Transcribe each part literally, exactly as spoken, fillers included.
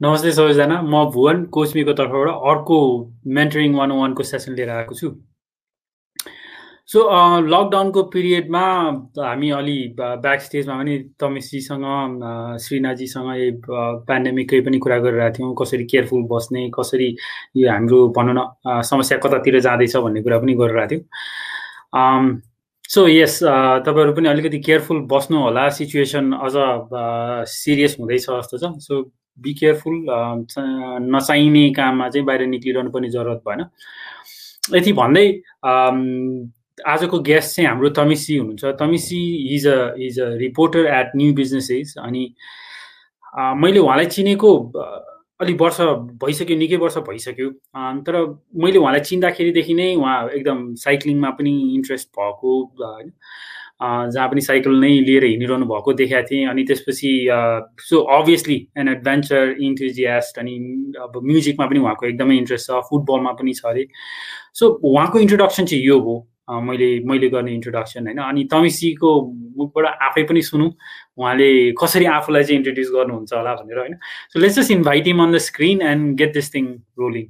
नमस्ते सबैजना, म भुवन कोचमीको तर्फबाट अर्को मेन्टरिङ वान ओ वानको सेसन लिएर आएको छु। सो लकडाउनको पिरियडमा हामी अलि ब्याक स्टेजमा पनि तमेशजीसँग श्रीनाथजीसँग यही पेन्डेमिककै पनि कुरा गरिरहेको थियौँ, कसरी केयरफुल बस्ने, कसरी यो हाम्रो भनौँ न समस्या कतातिर जाँदैछ भन्ने कुरा पनि गरिरहेको थियौँ। सो यस तपाईँहरू पनि अलिकति केयरफुल बस्नु होला, सिचुएसन अझ सिरियस हुँदैछ जस्तो छ। सो बी केयरफुल, नचाहिने काममा चाहिँ बाहिर निक्लिरहनु पनि जरुरत भएन। यति भन्दै आजको गेस्ट चाहिँ हाम्रो तमिशी हुनुहुन्छ। Tamishi is a is a reporter at new businesses. अनि मैले उहाँलाई चिनेको अलि वर्ष भइसक्यो, निकै वर्ष भइसक्यो। तर मैले उहाँलाई चिन्दाखेरिदेखि नै उहाँ एकदम साइक्लिङमा पनि इन्ट्रेस्ट भएको, होइन, जहाँ पनि साइकल नै लिएर हिँडिरहनु भएको देखाएको थिएँ। अनि त्यसपछि so obviously an adventure enthusiast. अनि अब म्युजिकमा पनि उहाँको एकदमै इन्ट्रेस्ट छ, फुटबलमा पनि छ अरे। सो उहाँको इन्ट्रोडक्सन चाहिँ यो हो, मैले मैले गर्ने इन्ट्रोडक्सन, होइन। अनि तमिशीको मुखबाट आफै पनि सुनौँ उहाँले कसरी आफूलाई चाहिँ इन्ट्रोड्युस गर्नुहुन्छ होला भनेर, होइन। So let's just invite him on the screen and get this thing rolling.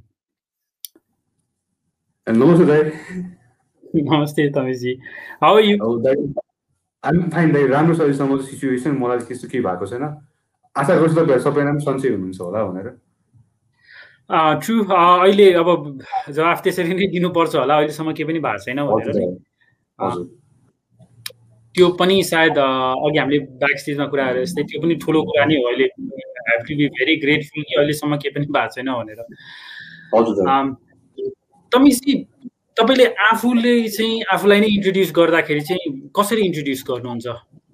नमस्ते दाइ। नमस्ते Tamishi, how are you? I'm fine दाइ, राम्रो छ। अहिलेसम्म सिचुएसन मलाई त्यस्तो केही भएको छैन। आशा गर्छु तपाईँहरू सबैजना पनि सन्चै हुनुहुन्छ होला भनेर। ट्रु, अहिले अब जवाफ त्यसरी नै दिनुपर्छ होला, अहिलेसम्म केही पनि भएको छैन भनेर नि। त्यो पनि सायद अघि हामीले ब्याक स्टेजमा कुरा गरेर जस्तै त्यो पनि ठुलो कुरा नै हो। अहिले have to be very grateful कि अहिलेसम्म केही पनि भएको छैन भनेर। तमिशी, तपाईँले आफूले चाहिँ आफूलाई नै इन्ट्रोड्युस गर्दाखेरि चाहिँ कसरी इन्ट्रोड्युस गर्नुहुन्छ?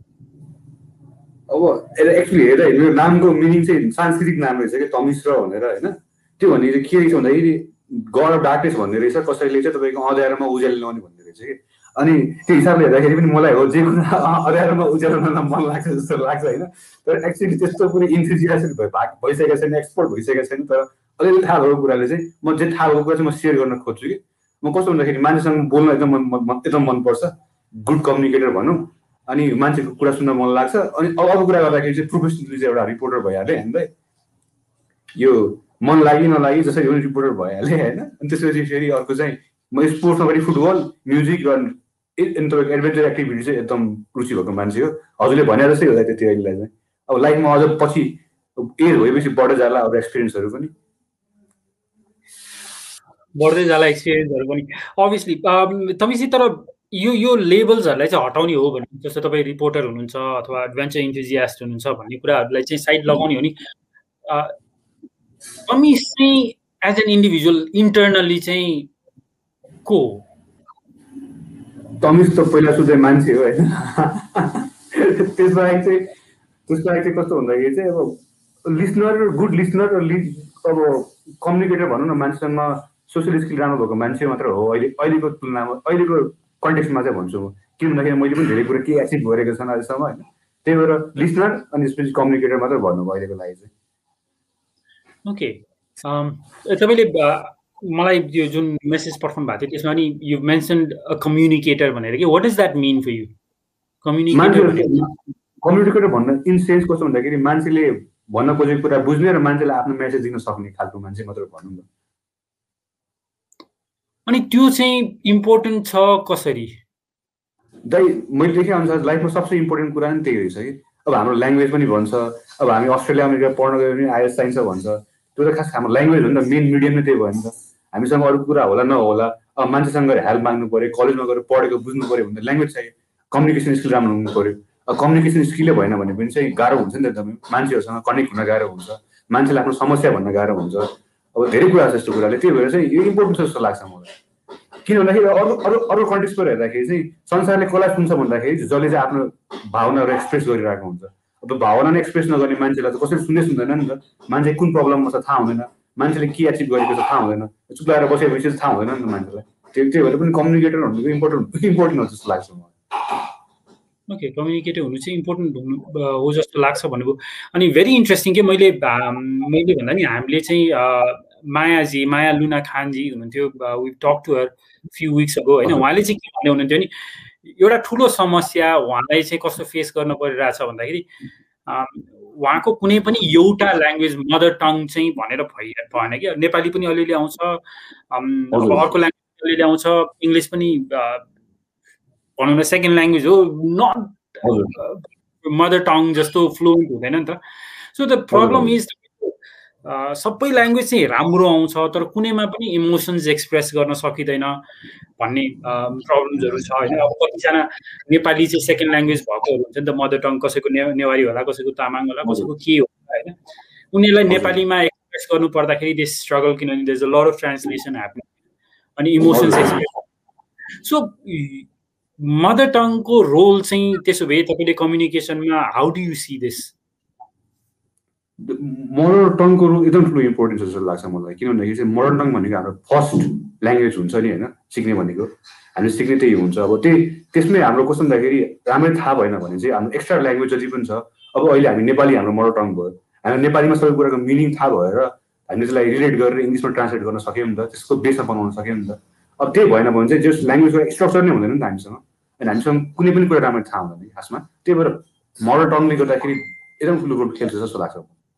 अब एक्चुअली हेर्दा यो नामको मिनिङ चाहिँ सांस्कृतिक नाम रहेछ कि तमिश्र भनेर, होइन। त्यो भन्ने चाहिँ के रहेछ भन्दाखेरि गड अफ डार्कनेस भन्ने रहेछ, कसैले चाहिँ तपाईँको अँध्यारोमा उज्यालो ल्याउने भन्ने रहेछ कि। अनि त्यो हिसाबले हेर्दाखेरि पनि मलाई हो जे कुरा अँध्यारोमा उज्यालो ल्याउन मन लाग्छ जस्तो लाग्छ, होइन। तर एक्चुअली त्यस्तो कुनै इन्थुजियास्ट भइसकेको छैन, एक्सपर्ट भइसकेको छैन। तर अलिअलि थाहा भएको कुराले चाहिँ म जे थाहा भएको कुरा चाहिँ म सेयर गर्न खोज्छु कि। म कस्तो भन्दाखेरि मान्छेसँग बोल्न एकदम मन एकदम मनपर्छ, गुड कम्युनिकेटर भनौँ। अनि मान्छेको कुरा सुन्न मन लाग्छ। अनि अब अब कुरा गर्दाखेरि चाहिँ प्रोफेसनली चाहिँ एउटा रिपोर्टर भइहालेँ हामीलाई। यो मन लागि नलागि जसरी पनि रिपोर्टर भइहालेँ, होइन। अनि त्यसपछि फेरि अर्को चाहिँ म स्पोर्ट्समा पनि फुटबल, म्युजिक र तपाईँको एडभेन्चर एक्टिभिटी चाहिँ एकदम रुचि भएको मान्छे हो। हजुरले भने जस्तै होला त्यति अहिलेलाई चाहिँ। अब लाइफमा अझ पछि एज भएपछि बढ्दै जाला अब एक्सपिरियन्सहरू पनि बढ्दै जाला एक्सपिरियन्सहरू पनि अभियसली। तमिशी, तर यो यो लेबल्सहरूलाई चाहिँ हटाउने हो भने, जस्तो तपाईँ रिपोर्टर हुनुहुन्छ अथवा एडभेन्चर इन्थुजियास्ट हुनुहुन्छ भन्ने कुराहरूलाई चाहिँ साइड लगाउने हो नि, तमिश चाहिँ एज एन इन्डिभिजुअल इन्टरनली चाहिँ को हो? तमिश त पहिला सुधै मान्छे हो, होइन। त्यसबाहेक चाहिँ त्यसबाहेक चाहिँ कस्तो भन्दाखेरि चाहिँ अब लिसनर, गुड लिसनर र लि अब कम्युनिकेटर भनौँ न, मान्छेसँग सोसियल स्किल राम्रो भएको मान्छे मात्र हो अहिले अहिलेको तुलनामा, अहिलेको कन्टेक्स्टमा चाहिँ भन्छु म। किन भन्दाखेरि मैले पनि धेरै कुरा केही एचिभ गरेको छैन अहिलेसम्म, होइन। त्यही भएर लिसनर अनि त्यसपछि कम्युनिकेटर मात्र भन्नुभयो अहिलेको लागि चाहिँ। ओके, तपाईँले मलाई यो जुन मेसेज पठाउनु भएको थियो त्यसमा नि यु मेन्सन्ड अ कम्युनिकेटर भनेर कि what is that mean for you? Communicator communicator भन्न इन सेन्स कस्तो भन्दाखेरि मान्छेले भन्न खोजेको कुरा बुझ्ने र मान्छेलाई आफ्नो मेसेज दिन सक्ने खालको मान्छे मात्र भनौँ न। अनि त्यो चाहिँ इम्पोर्टेन्ट छ कसरी? दाइ मैले देखे अनुसार लाइफमा सबसे इम्पोर्टेन्ट कुरा नि त्यही रहेछ कि। अब हाम्रो ल्याङ्ग्वेज पनि भन्छ, अब हामी अस्ट्रेलिया अमेरिका पढ्न गयो भने आइएस चाहिन्छ भन्छ। त्यो त खास हाम्रो ल्याङ्ग्वेज हो नि त, मेन मिडियम नै त्यही भयो नि त। हामीसँग अरू कुरा होला नहोला, अब मान्छेसँग गएर हेल्प माग्नु पऱ्यो, कलेजमा गएर पढेको बुझ्नु पऱ्यो भने ल्याङ्ग्वेज चाहियो, कम्युनिकेसन स्किल राम्रो हुनु पऱ्यो। अब कम्युनिकेसन स्किलै भएन भने पनि चाहिँ गाह्रो हुन्छ नि त एकदमै। मान्छेहरूसँग कनेक्ट हुन गाह्रो हुन्छ, मान्छेलाई आफ्नो समस्या भन्न गाह्रो हुन्छ। अब धेरै कुरा छ यस्तो कुराले, त्यही भएर चाहिँ यो इम्पोर्टेन्ट छ जस्तो लाग्छ मलाई। किन भन्दाखेरि अरू अरू अरू कन्टेक्स्टबाट हेर्दाखेरि चाहिँ संसारले कसलाई सुन्छ भन्दाखेरि जसले चाहिँ आफ्नो भावनाहरू एक्सप्रेस गरिरहेको हुन्छ। अब भावना नै एक्सप्रेस नगर्ने मान्छेलाई त कसैले सुन्दै सुन्दैन नि त। मान्छे कुन प्रब्लममा छ थाहा हुँदैन, मान्छेले के एचिभ गरेको छ थाहा हुँदैन, चुप्लाएर बसेपछि थाहा हुँदैन नि त मान्छेलाई। त्यही त्यही भएर पनि कम्युनिकेटर हुनुको इम्पोर्टेन्ट इम्पोर्टेन्ट हो जस्तो लाग्छ मलाई। ओके, कम्युनिकेटर हुनु चाहिँ इम्पोर्टेन्ट हुनु हो जस्तो लाग्छ भनेको। अनि भेरी इन्ट्रेस्टिङ के मैले मैले भन्दा नि हामीले चाहिँ मायाजी, माया लुना खानजी हुनुहुन्थ्यो, we talk to her few weeks ago, होइन। उहाँले चाहिँ के भन्दै हुनुहुन्थ्यो नि, एउटा ठुलो समस्या उहाँलाई चाहिँ कस्तो फेस गर्न परिरहेछ भन्दाखेरि उहाँको कुनै पनि एउटा ल्याङ्ग्वेज मदर टङ चाहिँ भनेर भइ भएन कि नेपाली पनि अलिअलि आउँछ, अब अर्को ल्याङ्ग्वेज अलिअलि आउँछ, इङ्ग्लिस पनि भनौँ न सेकेन्ड ल्याङ्ग्वेज हो, नट मदर टङ जस्तो फ्लुएन्ट हुँदैन नि त। सो द प्रब्लम इज सबै ल्याङ्ग्वेज चाहिँ राम्रो आउँछ तर कुनैमा पनि इमोसन्स एक्सप्रेस गर्न सकिँदैन भन्ने प्रब्लम्सहरू छ होइन। अब कतिजना नेपाली चाहिँ सेकेन्ड ल्याङ्ग्वेज भएकोहरू हुन्छ नि त, मदर टङ कसैको ने नेवारी होला, कसैको तामाङ होला, कसैको के होला होइन, उनीहरूलाई नेपालीमा एक्सप्रेस गर्नु पर्दाखेरि दे स्ट्रगल, किनभने there is a lot of translation happening अनि इमोसन्स एक्सप्रेस। सो मदर टङको रोल चाहिँ त्यसो भए तपाईँले कम्युनिकेसनमा how do you see this? Mother टङको रोल एकदम ठुलो इम्पोर्टेन्स जस्तो लाग्छ मलाई, किन भन्दाखेरि चाहिँ मदर टङ भनेको हाम्रो फर्स्ट ल्याङ्ग्वेज हुन्छ नि होइन, सिक्ने भनेको हामीले सिक्ने त्यही हुन्छ। अब त्यही त्यसमै हाम्रो कस्तो भन्दाखेरि राम्ररी थाहा भएन भने चाहिँ हाम्रो एक्स्ट्रा ल्याङ्ग्वेज जति पनि छ, अब अहिले हामी नेपाली हाम्रो मदर टङ भयो, हामी नेपालीमा सबै कुराको मिनिङ थाहा भएर हामीले त्यसलाई रिलेट गरेर इङ्ग्लिसमा ट्रान्सलेट गर्न सक्यौँ नि त, त्यसको बेसमा बनाउन सक्यौँ नि त। अब त्यही भएन भने चाहिँ जस ल्याङ्ग्वेजको स्ट्रक्चर नै हुँदैन नि त हामीसँग, अनि हामीसँग कुनै पनि कुरा राम्ररी थाहा हुँदैन खासमा। त्यही भएर मदर टङले गर्दाखेरि एकदम ठुलो रोल खेल्छ जस्तो लाग्छ।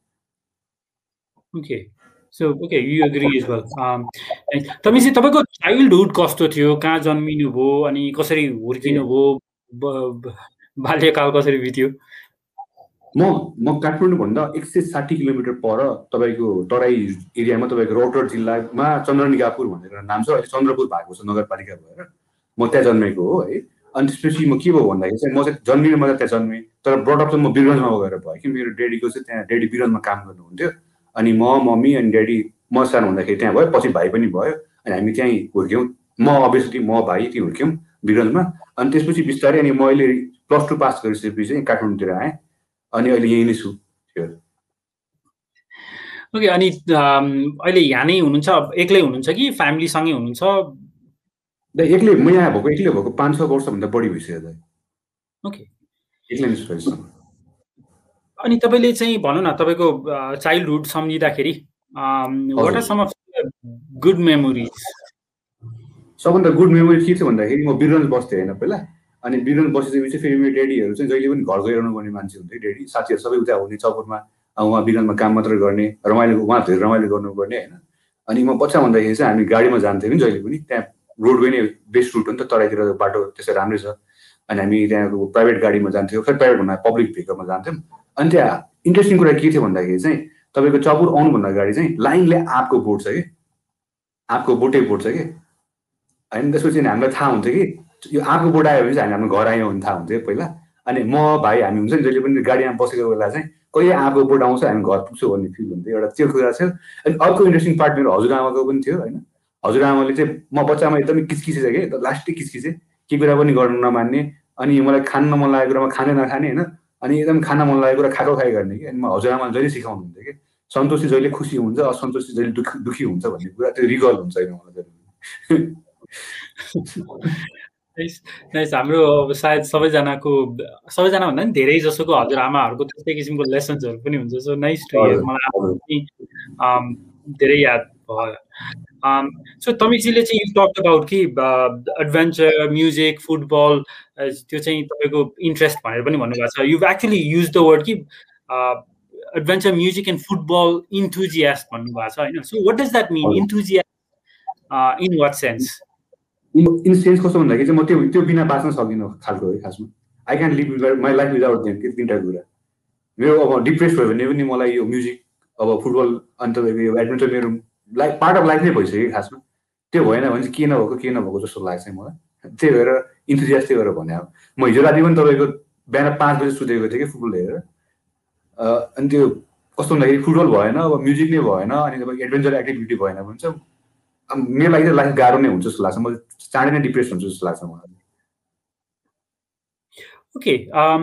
Okay, so okay you agree as well. तपाईँ चाहिँ तपाईँको चाइल्डहुड कस्तो थियो, कहाँ जन्मिनु भयो अनि कसरी हुर्किनु भयो, बाल्यकाल कसरी बित्यो? म म काठमाडौँभन्दा एक सय साठी किलोमिटर पर तपाईँको तराई एरियामा तपाईँको रौतहट जिल्लामा चन्द्रनिगापुर भनेर नाम छ, अहिले चन्द्रपुर भएको छ नगरपालिका भएर, म त्यहाँ जन्मेको हो है। अनि त्यसपछि म के भयो भन्दाखेरि चाहिँ म चाहिँ जन्मिने म त्यहाँ जन्मेँ, तर ब्रडअप चाहिँ म वीरगन्जमा गएर भयो कि मेरो डेडीको चाहिँ त्यहाँ डेडी वीरगन्जमा काम गर्नुहुन्थ्यो, अनि म मम्मी अनि ड्याडी म सानो हुँदाखेरि त्यहाँ भयो, पछि भाइ पनि भयो, अनि हामी त्यहीँ हुर्क्यौँ। म अभियसली म भाइ त्यहीँ हुर्क्यौँ वीरगन्जमा। अनि त्यसपछि बिस्तारै अनि म अहिले प्लस टू पास गरिसकेपछि चाहिँ काठमाडौँतिर आएँ, अनि अहिले यहीँ नै छु। ओके, अनि अहिले यहाँ नै हुनुहुन्छ, एक्लै हुनुहुन्छ कि फ्यामिलीसँगै हुनुहुन्छ? एक्लै, म यहाँ भएको एक्लै भएको पाँच छ वर्षभन्दा बढी भइसक्यो दाइ। ओके, एक्लै नै छु। अनि तपाईँले चाहिँ भनौँ न तपाईँको चाइल्डहुड सम्झिँदाखेरि what are some of good memories? सबभन्दा गुड मेमोरी के थियो भन्दाखेरि म वीरगन्ज बस्थेँ होइन पहिला, अनि वीरगन्ज बसिसकेपछि फेरि मेरो डेडीहरू चाहिँ जहिले पनि घर गइरहनु पर्ने मान्छे हुन्थ्यो, डेडी साथीहरू सबै उता हुने चौपुरमा, उहाँ वीरगन्जमा काम मात्र गर्ने, रमाइलो उहाँ धेरै रमाइलो गर्नुपर्ने होइन। अनि म बच्चा हुँदाखेरि चाहिँ हामी गाडीमा जान्थ्यौँ नि जहिले पनि, त्यहाँ रोडवे नै बेस्ट रुट हो नि त, तराईतिर बाटो त्यसै राम्रै छ, अनि हामी त्यहाँको प्राइभेट गाडीमा जान्थ्यौँ, फेरि प्राइभेट भन्दा पब्लिक भेहिकलमा जान्थ्यौँ। अनि त्यहाँ इन्ट्रेस्टिङ कुरा के थियो भन्दाखेरि चाहिँ तपाईँको चौपुर आउनुभन्दा अगाडि चाहिँ लाइनले आँपको बोट छ कि, आँपको बोटै बोट छ कि, होइन त्यसपछि हामीलाई थाहा हुन्छ कि यो आँपको बोट आयो भने चाहिँ हामी हाम्रो घर आयौँ भने थाहा हुन्थ्यो पहिला। अनि म भाइ हामी हुन्छ नि जहिले पनि गाडीमा बसेको बेला चाहिँ कहिले आँपको बोट आउँछ हामी घर पुग्छौँ भन्ने फिल हुन्थ्यो, एउटा त्यो कुरा थियो। अनि अर्को इन्ट्रेस्टिङ पार्ट मेरो हजुरआमाको पनि थियो होइन, हजुरआमाले चाहिँ म बच्चामा एकदमै किचकिचे छ कि, लास्टै किचकिचे, के कुरा पनि गर्नु नमान्ने, अनि मलाई खान मन लागेको कुरामा खाने नखाने होइन, अनि एकदम खान मन लागेको कुरा खाएको खाइ गर्ने कि। अनि म हजुरआमाले जहिले सिकाउनुहुन्थ्यो कि सन्तोषी जहिले खुसी हुन्छ, असन्तोषी जहिले दुःखी दुःखी हुन्छ भन्ने कुरा त्यो रिकल हुन्छ होइन मलाई। हाम्रो सायद सबैजनाको सबैजना भन्दा पनि धेरै जसोको हजुरआमाहरूको त्यस्तै किसिमको लेसन्सहरू पनि हुन्छ। सो नाइस टु हियर, मलाई धेरै याद भयो। सो तमिजीले चाहिँ यु टक अबाउट कि एडभेन्चर, म्युजिक, फुटबल त्यो चाहिँ तपाईँको इन्ट्रेस्ट भनेर पनि भन्नुभएको छ। You actually use the word कि adventure, music and football enthusiast भन्नुभएको छ होइन। So what does that mean, enthusiast in what sense? In sense कस्तो भन्दाखेरि चाहिँ म त्यो त्यो बिना बाँच्न सक्दिनँ खालको है खासमा। I can live my life without them, त्यो तिनवटा कुरा। मेरो अब डिप्रेस भयो भने पनि मलाई यो म्युजिक, अब फुटबल, अनि तपाईँको यो एडभेन्चर मेरो लाइफ पार्ट अफ लाइफ नै भइसक्यो खासमा। त्यो भएन भने चाहिँ के नभएको के नभएको जस्तो लाग्छ मलाई। त्यही भएर इन्थुजियास्ट त्यही भएर भने अब म हिजो राति पनि तपाईँको बिहान पाँच बजी सुतेको थिएँ कि फुटबल हेरेर। अनि त्यो कस्तो भन्दाखेरि फुटबल भएन, अब म्युजिक नै भएन, अनि तपाईँको एडभेन्चर एक्टिभिटी भएन भने चाहिँ मेरो लागि चाहिँ लाइफ गाह्रो नै हुन्छ जस्तो लाग्छ, म चाँडै नै डिप्रेस हुन्छु जस्तो लाग्छ मलाई। ओके,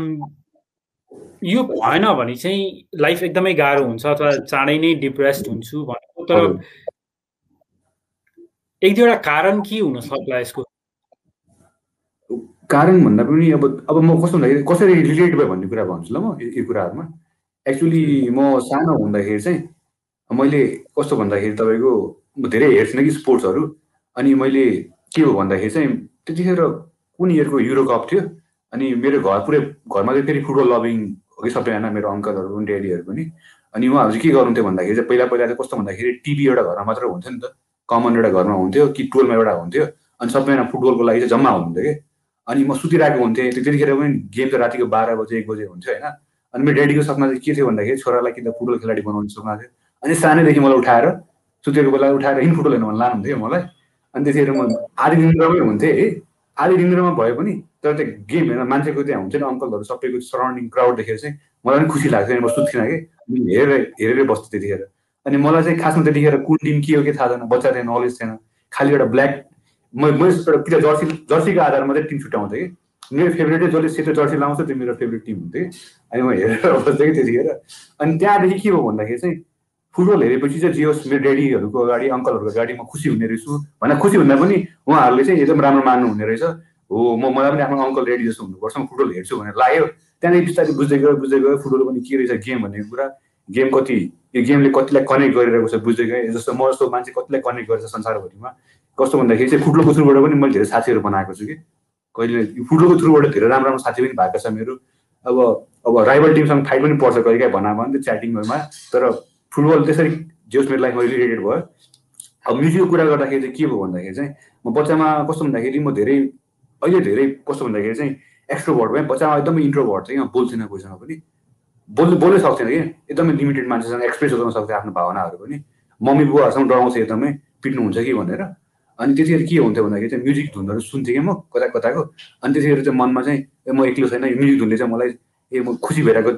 यो भएन भने चाहिँ लाइफ एकदमै गाह्रो हुन्छ अथवा चाँडै नै डिप्रेस्ड हुन्छु भनेको, तर एक दुईवटा कारण के हुन सक्ला यसको? कारण भन्दा पनि अब अब म कस्तो भन्दाखेरि कसरी रिलेट भयो भन्ने कुरा भन्छु ल म यो कुराहरूमा। एक्चुली म सानो हुँदाखेरि चाहिँ मैले कस्तो भन्दाखेरि तपाईँको धेरै हेर्थिनँ कि स्पोर्ट्सहरू, अनि मैले के हो भन्दाखेरि चाहिँ त्यतिखेर कुन इयरको युरो कप थियो, अनि मेरो घर पुरै घरमा चाहिँ फेरि फुटबल लभिङ हो कि सबैजना मेरो अङ्कलहरू पनि ड्याडीहरू पनि। अनि उहाँहरू चाहिँ के गर्नुहुन्थ्यो भन्दाखेरि चाहिँ पहिला पहिला चाहिँ कस्तो भन्दाखेरि टिभी एउटा घरमा मात्र हुन्थ्यो नि त, कमन एउटा घरमा हुन्थ्यो कि टोलमा एउटा हुन्थ्यो, अनि सबैजना फुटबलको लागि चाहिँ जम्मा हुनुहुन्थ्यो कि। अनि म सुतिरहेको हुन्थेँ, त्यतिखेर पनि गेम त रातिको बाह्र बजे एक बजे हुन्थ्यो होइन। अनि मेरो ड्याडीको सपना चाहिँ के थियो भन्दाखेरि छोरालाई कि त फुटबल खेलाडी बनाउने सपना थियो। अनि सानैदेखि मलाई उठाएर सुतेको बेला उठाएर हिँड फुटबल हेर्नु भन्नु लानुहुन्थ्यो मलाई। अनि त्यतिखेर म आधी निन्द्रामै हुन्थेँ है, आधी निन्द्रामा भए पनि तर त्यो गेम हेर्न मान्छेको त्यहाँ हुन्छ नि अङ्कलहरू सबैको सराउन्डिङ क्राउड देखेर चाहिँ मलाई पनि खुसी लाग्थ्यो। म सुत्थिनँ कि हेरेर हेरेरै बस्थेँ त्यतिखेर। अनि मलाई चाहिँ खासमा त्यतिखेर कुन टिम के हो के थाहा छैन, बच्चा थिएँ, नलेज थिएन, खालि एउटा ब्ल्याक म म एउटा कि जर्सी जर्सीको आधारमा चाहिँ टिम छुट्याउँथेँ कि मेरो फेभरेट चाहिँ जसले सेतो जर्सी लाउँछ त्यो मेरो फेभरेट टिम हुन्थ्यो। अनि म हेरेर बस्थेँ कि त्यतिखेर। अनि त्यहाँदेखि के हो भन्दाखेरि चाहिँ फुटबल हेरेपछि चाहिँ जे होस् मेरो ड्याडीहरूको अगाडि अङ्कलहरूको अगाडि म खुसी हुने रहेछु भनेर, खुसी हुँदा पनि उहाँहरूले चाहिँ एकदम राम्रो मान्नु हुने रहेछ। हो म मलाई पनि आफ्नो अङ्कल ड्याडी जस्तो हुनुपर्छ, म फुटबल हेर्छु भनेर लाग्यो। त्यहाँदेखि बिस्तारै बुझ्दै गयो बुझ्दै गयो फुटबल पनि के रहेछ गेम भन्ने कुरा, गेम कति यो गेमले कतिलाई कनेक्ट गरिरहेको छ बुझ्दै गएँ। जस्तो म जस्तो मान्छे कतिलाई कनेक्ट गरेछ संसारभरिमा, कस्तो भन्दाखेरि चाहिँ फुटबलको थ्रुबाट पनि मैले धेरै साथीहरू बनाएको छु कि। कहिले फुटबलको थ्रुबाट धेरै राम्रो राम्रो साथी पनि भएको छ मेरो। अब अब राइभल टिमसँग फाइट पनि पर्छ कहिले काहीँ भनामा नि च्याटिङहरूमा, तर फुटबल त्यसरी जे होस् मेरो लाइफमा रिलेटेड भयो। अब म्युजिकको कुरा गर्दाखेरि चाहिँ के भयो भन्दाखेरि चाहिँ म बच्चामा कस्तो भन्दाखेरि म धेरै अहिले धेरै कस्तो भन्दाखेरि चाहिँ एक्सट्रोभर्ट भएँ। बच्चामा एकदमै इन्ट्रोभर्ट थिएँ, बोल्थिनँ कोहीसँग पनि, बोल्नु बोल्नै सक्थेन कि, एकदमै लिमिटेड मान्छेसँग एक्सप्रेस गर्न सक्थेँ आफ्नो भावनाहरू पनि। मम्मी बुवाहरूसँग डराउँथेँ एकदमै पिट्नुहुन्छ कि भनेर। अनि त्यतिखेर के हुन्थ्यो भन्दाखेरि चाहिँ म्युजिक धुनहरू सुन्थेँ कि म कता कताको। अनि त्यतिखेर चाहिँ मनमा चाहिँ ए म एक्लो छैन, यो म्युजिक धुनले चाहिँ मलाई ए म खुसी भइरहेको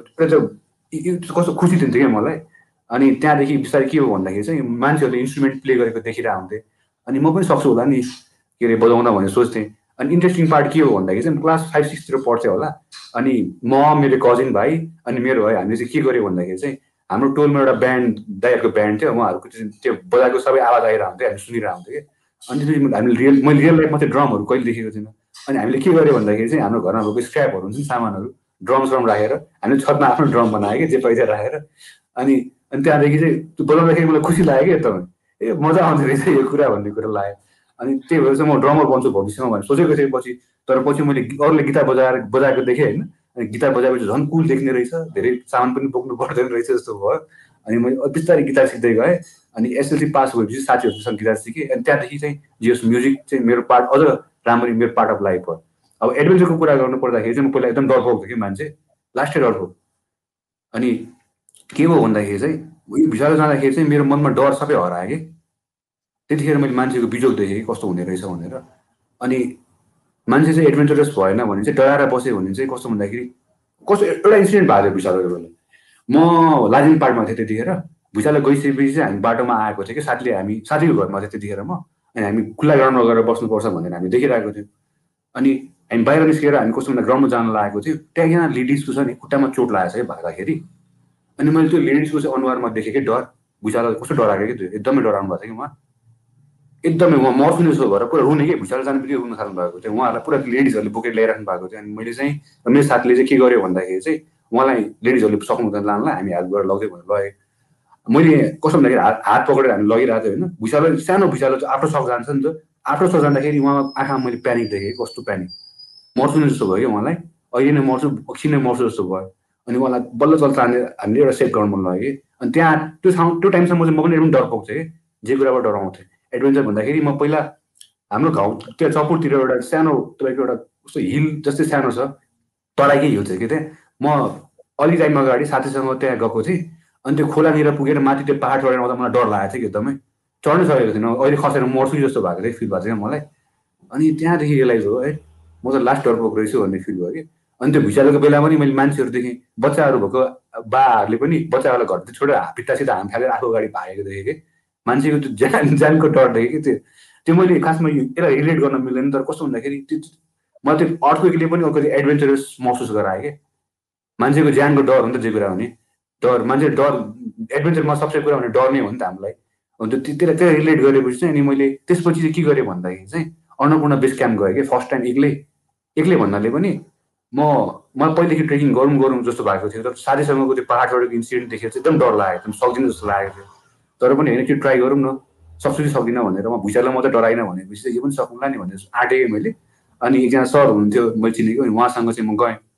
कस्तो खुसी दिन्थ्यो क्या मलाई। अनि त्यहाँदेखि बिस्तारै के हो भन्दाखेरि चाहिँ मान्छेहरूले इन्स्ट्रुमेन्ट प्ले गरेको देखिरहेको हुन्थेँ। अनि म पनि सक्छु होला नि के अरे बजाउन भनेर सोच्थेँ। अनि इन्ट्रेस्टिङ पार्ट के हो भन्दाखेरि चाहिँ क्लास फाइभ सिक्सतिर पढ्थेँ होला। अनि म मेरो कजिन भाइ अनि मेरो भाइ हामीले चाहिँ के गर्यो भन्दाखेरि चाहिँ हाम्रो टोलमा एउटा ब्यान्ड दाइहरूको ब्यान्ड थियो, उहाँहरूको त्यो बजाएको सबै आवाज आइरहेको हुन्थ्यो, हामी सुनिरहेको हुन्थ्यो कि। अनि त्यसपछि हामीले रियल मैले रियल लाइफमा चाहिँ ड्रमहरू कहिले देखेको थिइनँ। अनि हामीले के गर्यो भन्दाखेरि चाहिँ हाम्रो घरमा भएको स्क्रैपहरू हुन्छ नि सामानहरू, ड्रम स्रम राखेर हामीले छतमा आफ्नो ड्रम बनायो कि जे पैसा राखेर। अनि अनि त्यहाँदेखि चाहिँ त्यो बजाउँदाखेरि मलाई खुसी लाग्यो कि एकदमै ए मजा आउँदो रहेछ यो कुरा भन्ने कुरा लाग्यो। अनि त्यही भएर चाहिँ म ड्रमर बन्छु भविष्यमा भनेर सोचेको थिएँ पछि। तर पछि मैले अरूले गिटार बजाएर बजाएको देखेँ होइन, अनि गिटार बजाएपछि झन् कुल देख्ने रहेछ, धेरै सामान पनि बोक्नु पर्दैन रहेछ जस्तो भयो। अनि मैले बिस्तारै गिटार सिक्दै गएँ। अनि एसएलसी पास भएपछि साथीहरूसँग गिटार सिकेँ। अनि त्यहाँदेखि चाहिँ जे म्युजिक चाहिँ मेरो पार्ट अझ राम्ररी मेरो पार्ट अफ लाइफ भयो। अब एडभेन्चरको कुरा गर्नु पर्दाखेरि चाहिँ म पहिला एकदम डरपोक थिएँ कि मान्छे, लास्टै डरपोक। अनि के भयो भन्दाखेरि चाहिँ यो भिसालो जाँदाखेरि चाहिँ मेरो मनमा डर सबै हरायो कि। त्यतिखेर मैले मान्छेको बिजोग देखेँ कि कस्तो हुने रहेछ भनेर। अनि मान्छे चाहिँ एडभेन्चरस भएन भने चाहिँ डराएर बस्यो भने चाहिँ कस्तो भन्दाखेरि कस्तो एउटा इन्सिडेन्ट भएको थियो भिसालोको बेला। म लाजिङ पार्टमा थिएँ त्यतिखेर, भिसालो गइसकेपछि चाहिँ हामी बाटोमा आएको थियो कि साथीले, हामी साथीको घरमा थियो त्यतिखेर म। अनि हामी खुल्ला ग्राउन्डमा गएर बस्नुपर्छ भनेर हामी देखिरहेको थियौँ। अनि हामी बाहिर निस्केर हामी कस्तो भन्दा ग्राउन्डमा जान लागेको थियो। त्यहाँ एकजना लेडिजको छ नि खुट्टामा चोट लागेको छ कि भाग्दाखेरि। अनि मैले त्यो लेडिजको चाहिँ अनुहारमा देखेँ कि डर, भिसालो कस्तो डराएको कि त्यो एकदमै डराउनु भएको थियो कि उहाँ, एकदमै उहाँ मर्छु जस्तो भएर पुरा रुने कि, भिसालो जानु बित्तिकै रुन थाल्नु भएको थियो। उहाँहरूलाई पुरा लेडिजहरूले बोकेर ल्याइराख्नु भएको थियो। अनि मैले चाहिँ मेरो साथीले चाहिँ के गर्यो भन्दाखेरि चाहिँ उहाँलाई लेडिजहरूले सक्नु हुँदैन लानलाई, हामी हात गरेर लग्यो भनेर लगेँ। मैले कस्तो भन्दाखेरि हात हात पक्रेर हामी लगिरहेको थियो होइन। भिसालो सानो भिसालो चाहिँ आफ्टर सक जान्छ नि त, आफ्टर सक जाँदाखेरि उहाँ आँखामा मैले प्यानिक देखेँ, कस्तो प्यानिक, मर्छु नि जस्तो भयो कि उहाँलाई, अहिले नै मर्छु एकछिन नै मर्छु जस्तो भयो। अनि उहाँलाई बल्ल चल्छ हामीले हामीले एउटा सेफ ग्राउन्डमा लग्यो कि। अनि त्यहाँ त्यो ठाउँ त्यो टाइमसम्म चाहिँ म पनि एकदम डरपोक थिएँ कि, जे कुराबाट डराउँथेँ। एडभेन्चर भन्दाखेरि म पहिला हाम्रो गाउँ त्यो चपुरतिर एउटा सानो तपाईँको एउटा कस्तो हिल जस्तै सानो छ, तराईकै हिल छ कि त्यहाँ। म अलि टाइम अगाडि साथीसँग त्यहाँ गएको थिएँ। अनि त्यो खोलानिर पुगेर माथि त्यो पाहाड चढेर आउँदा मलाई डर लागेको थियो कि एकदमै, चढ्नै सकेको थिएन, अहिले खसेर मर्छु जस्तो भएको थियो फिल भएको थियो मलाई। अनि त्यहाँदेखि रियलाइज हो है म त लास्ट डरपोक रहेछु भन्ने फिल भयो कि। अनि त्यो भिसालोको बेला पनि मैले मान्छेहरू देखेँ, बच्चाहरू भएको बाहरूले पनि बच्चाहरूलाई घरतिर छोडेर भित्तासित हाम फालेर आफू अगाडि भागेको देखेँ कि। मान्छेको त्यो ज्यान ज्यानको डर देखेँ कि त्यो त्यो मैले खासमा यसलाई रिलेट गर्न मिल्दैन। तर कस्तो भन्दाखेरि त्यो मलाई त्यो अर्थक्वेकले पनि अलिकति एडभेन्चरस महसुस गरायो कि। मान्छेको ज्यानको डर हो नि त जे कुरा हो नि, डर मान्छे डर एडभेन्चरमा सबसे कुरा भने डर नै हो नि त हामीलाई। अन्त त्यसलाई त्यसलाई रिलेट गरेपछि चाहिँ अनि मैले त्यसपछि चाहिँ के गरेँ भन्दाखेरि चाहिँ अन्नपूर्ण बेस क्याम्प गएँ कि फर्स्ट टाइम एक्लै। एक्लै भन्नाले पनि म मलाई पहिलेदेखि ट्रेकिङ गरौँ गरौँ जस्तो भएको थियो, तर साथीसँगको त्यो पाहाड चढेको इन्सिडेन्ट देखेर चाहिँ एकदम डर लागेको थियो, सक्दिनँ जस्तो लागेको थियो। तर पनि होइन त्यो ट्राई गरौँ न, सक्छु कि सक्दिनँ भनेर म भिसालोलाई मात्रै डराइनँ भनेपछि चाहिँ यो पनि सक्नुला नि भनेर आँटेँ मैले। अनि एकजना सर हुनुहुन्थ्यो मैले चिनेको, उहाँसँग चाहिँ म गएँ।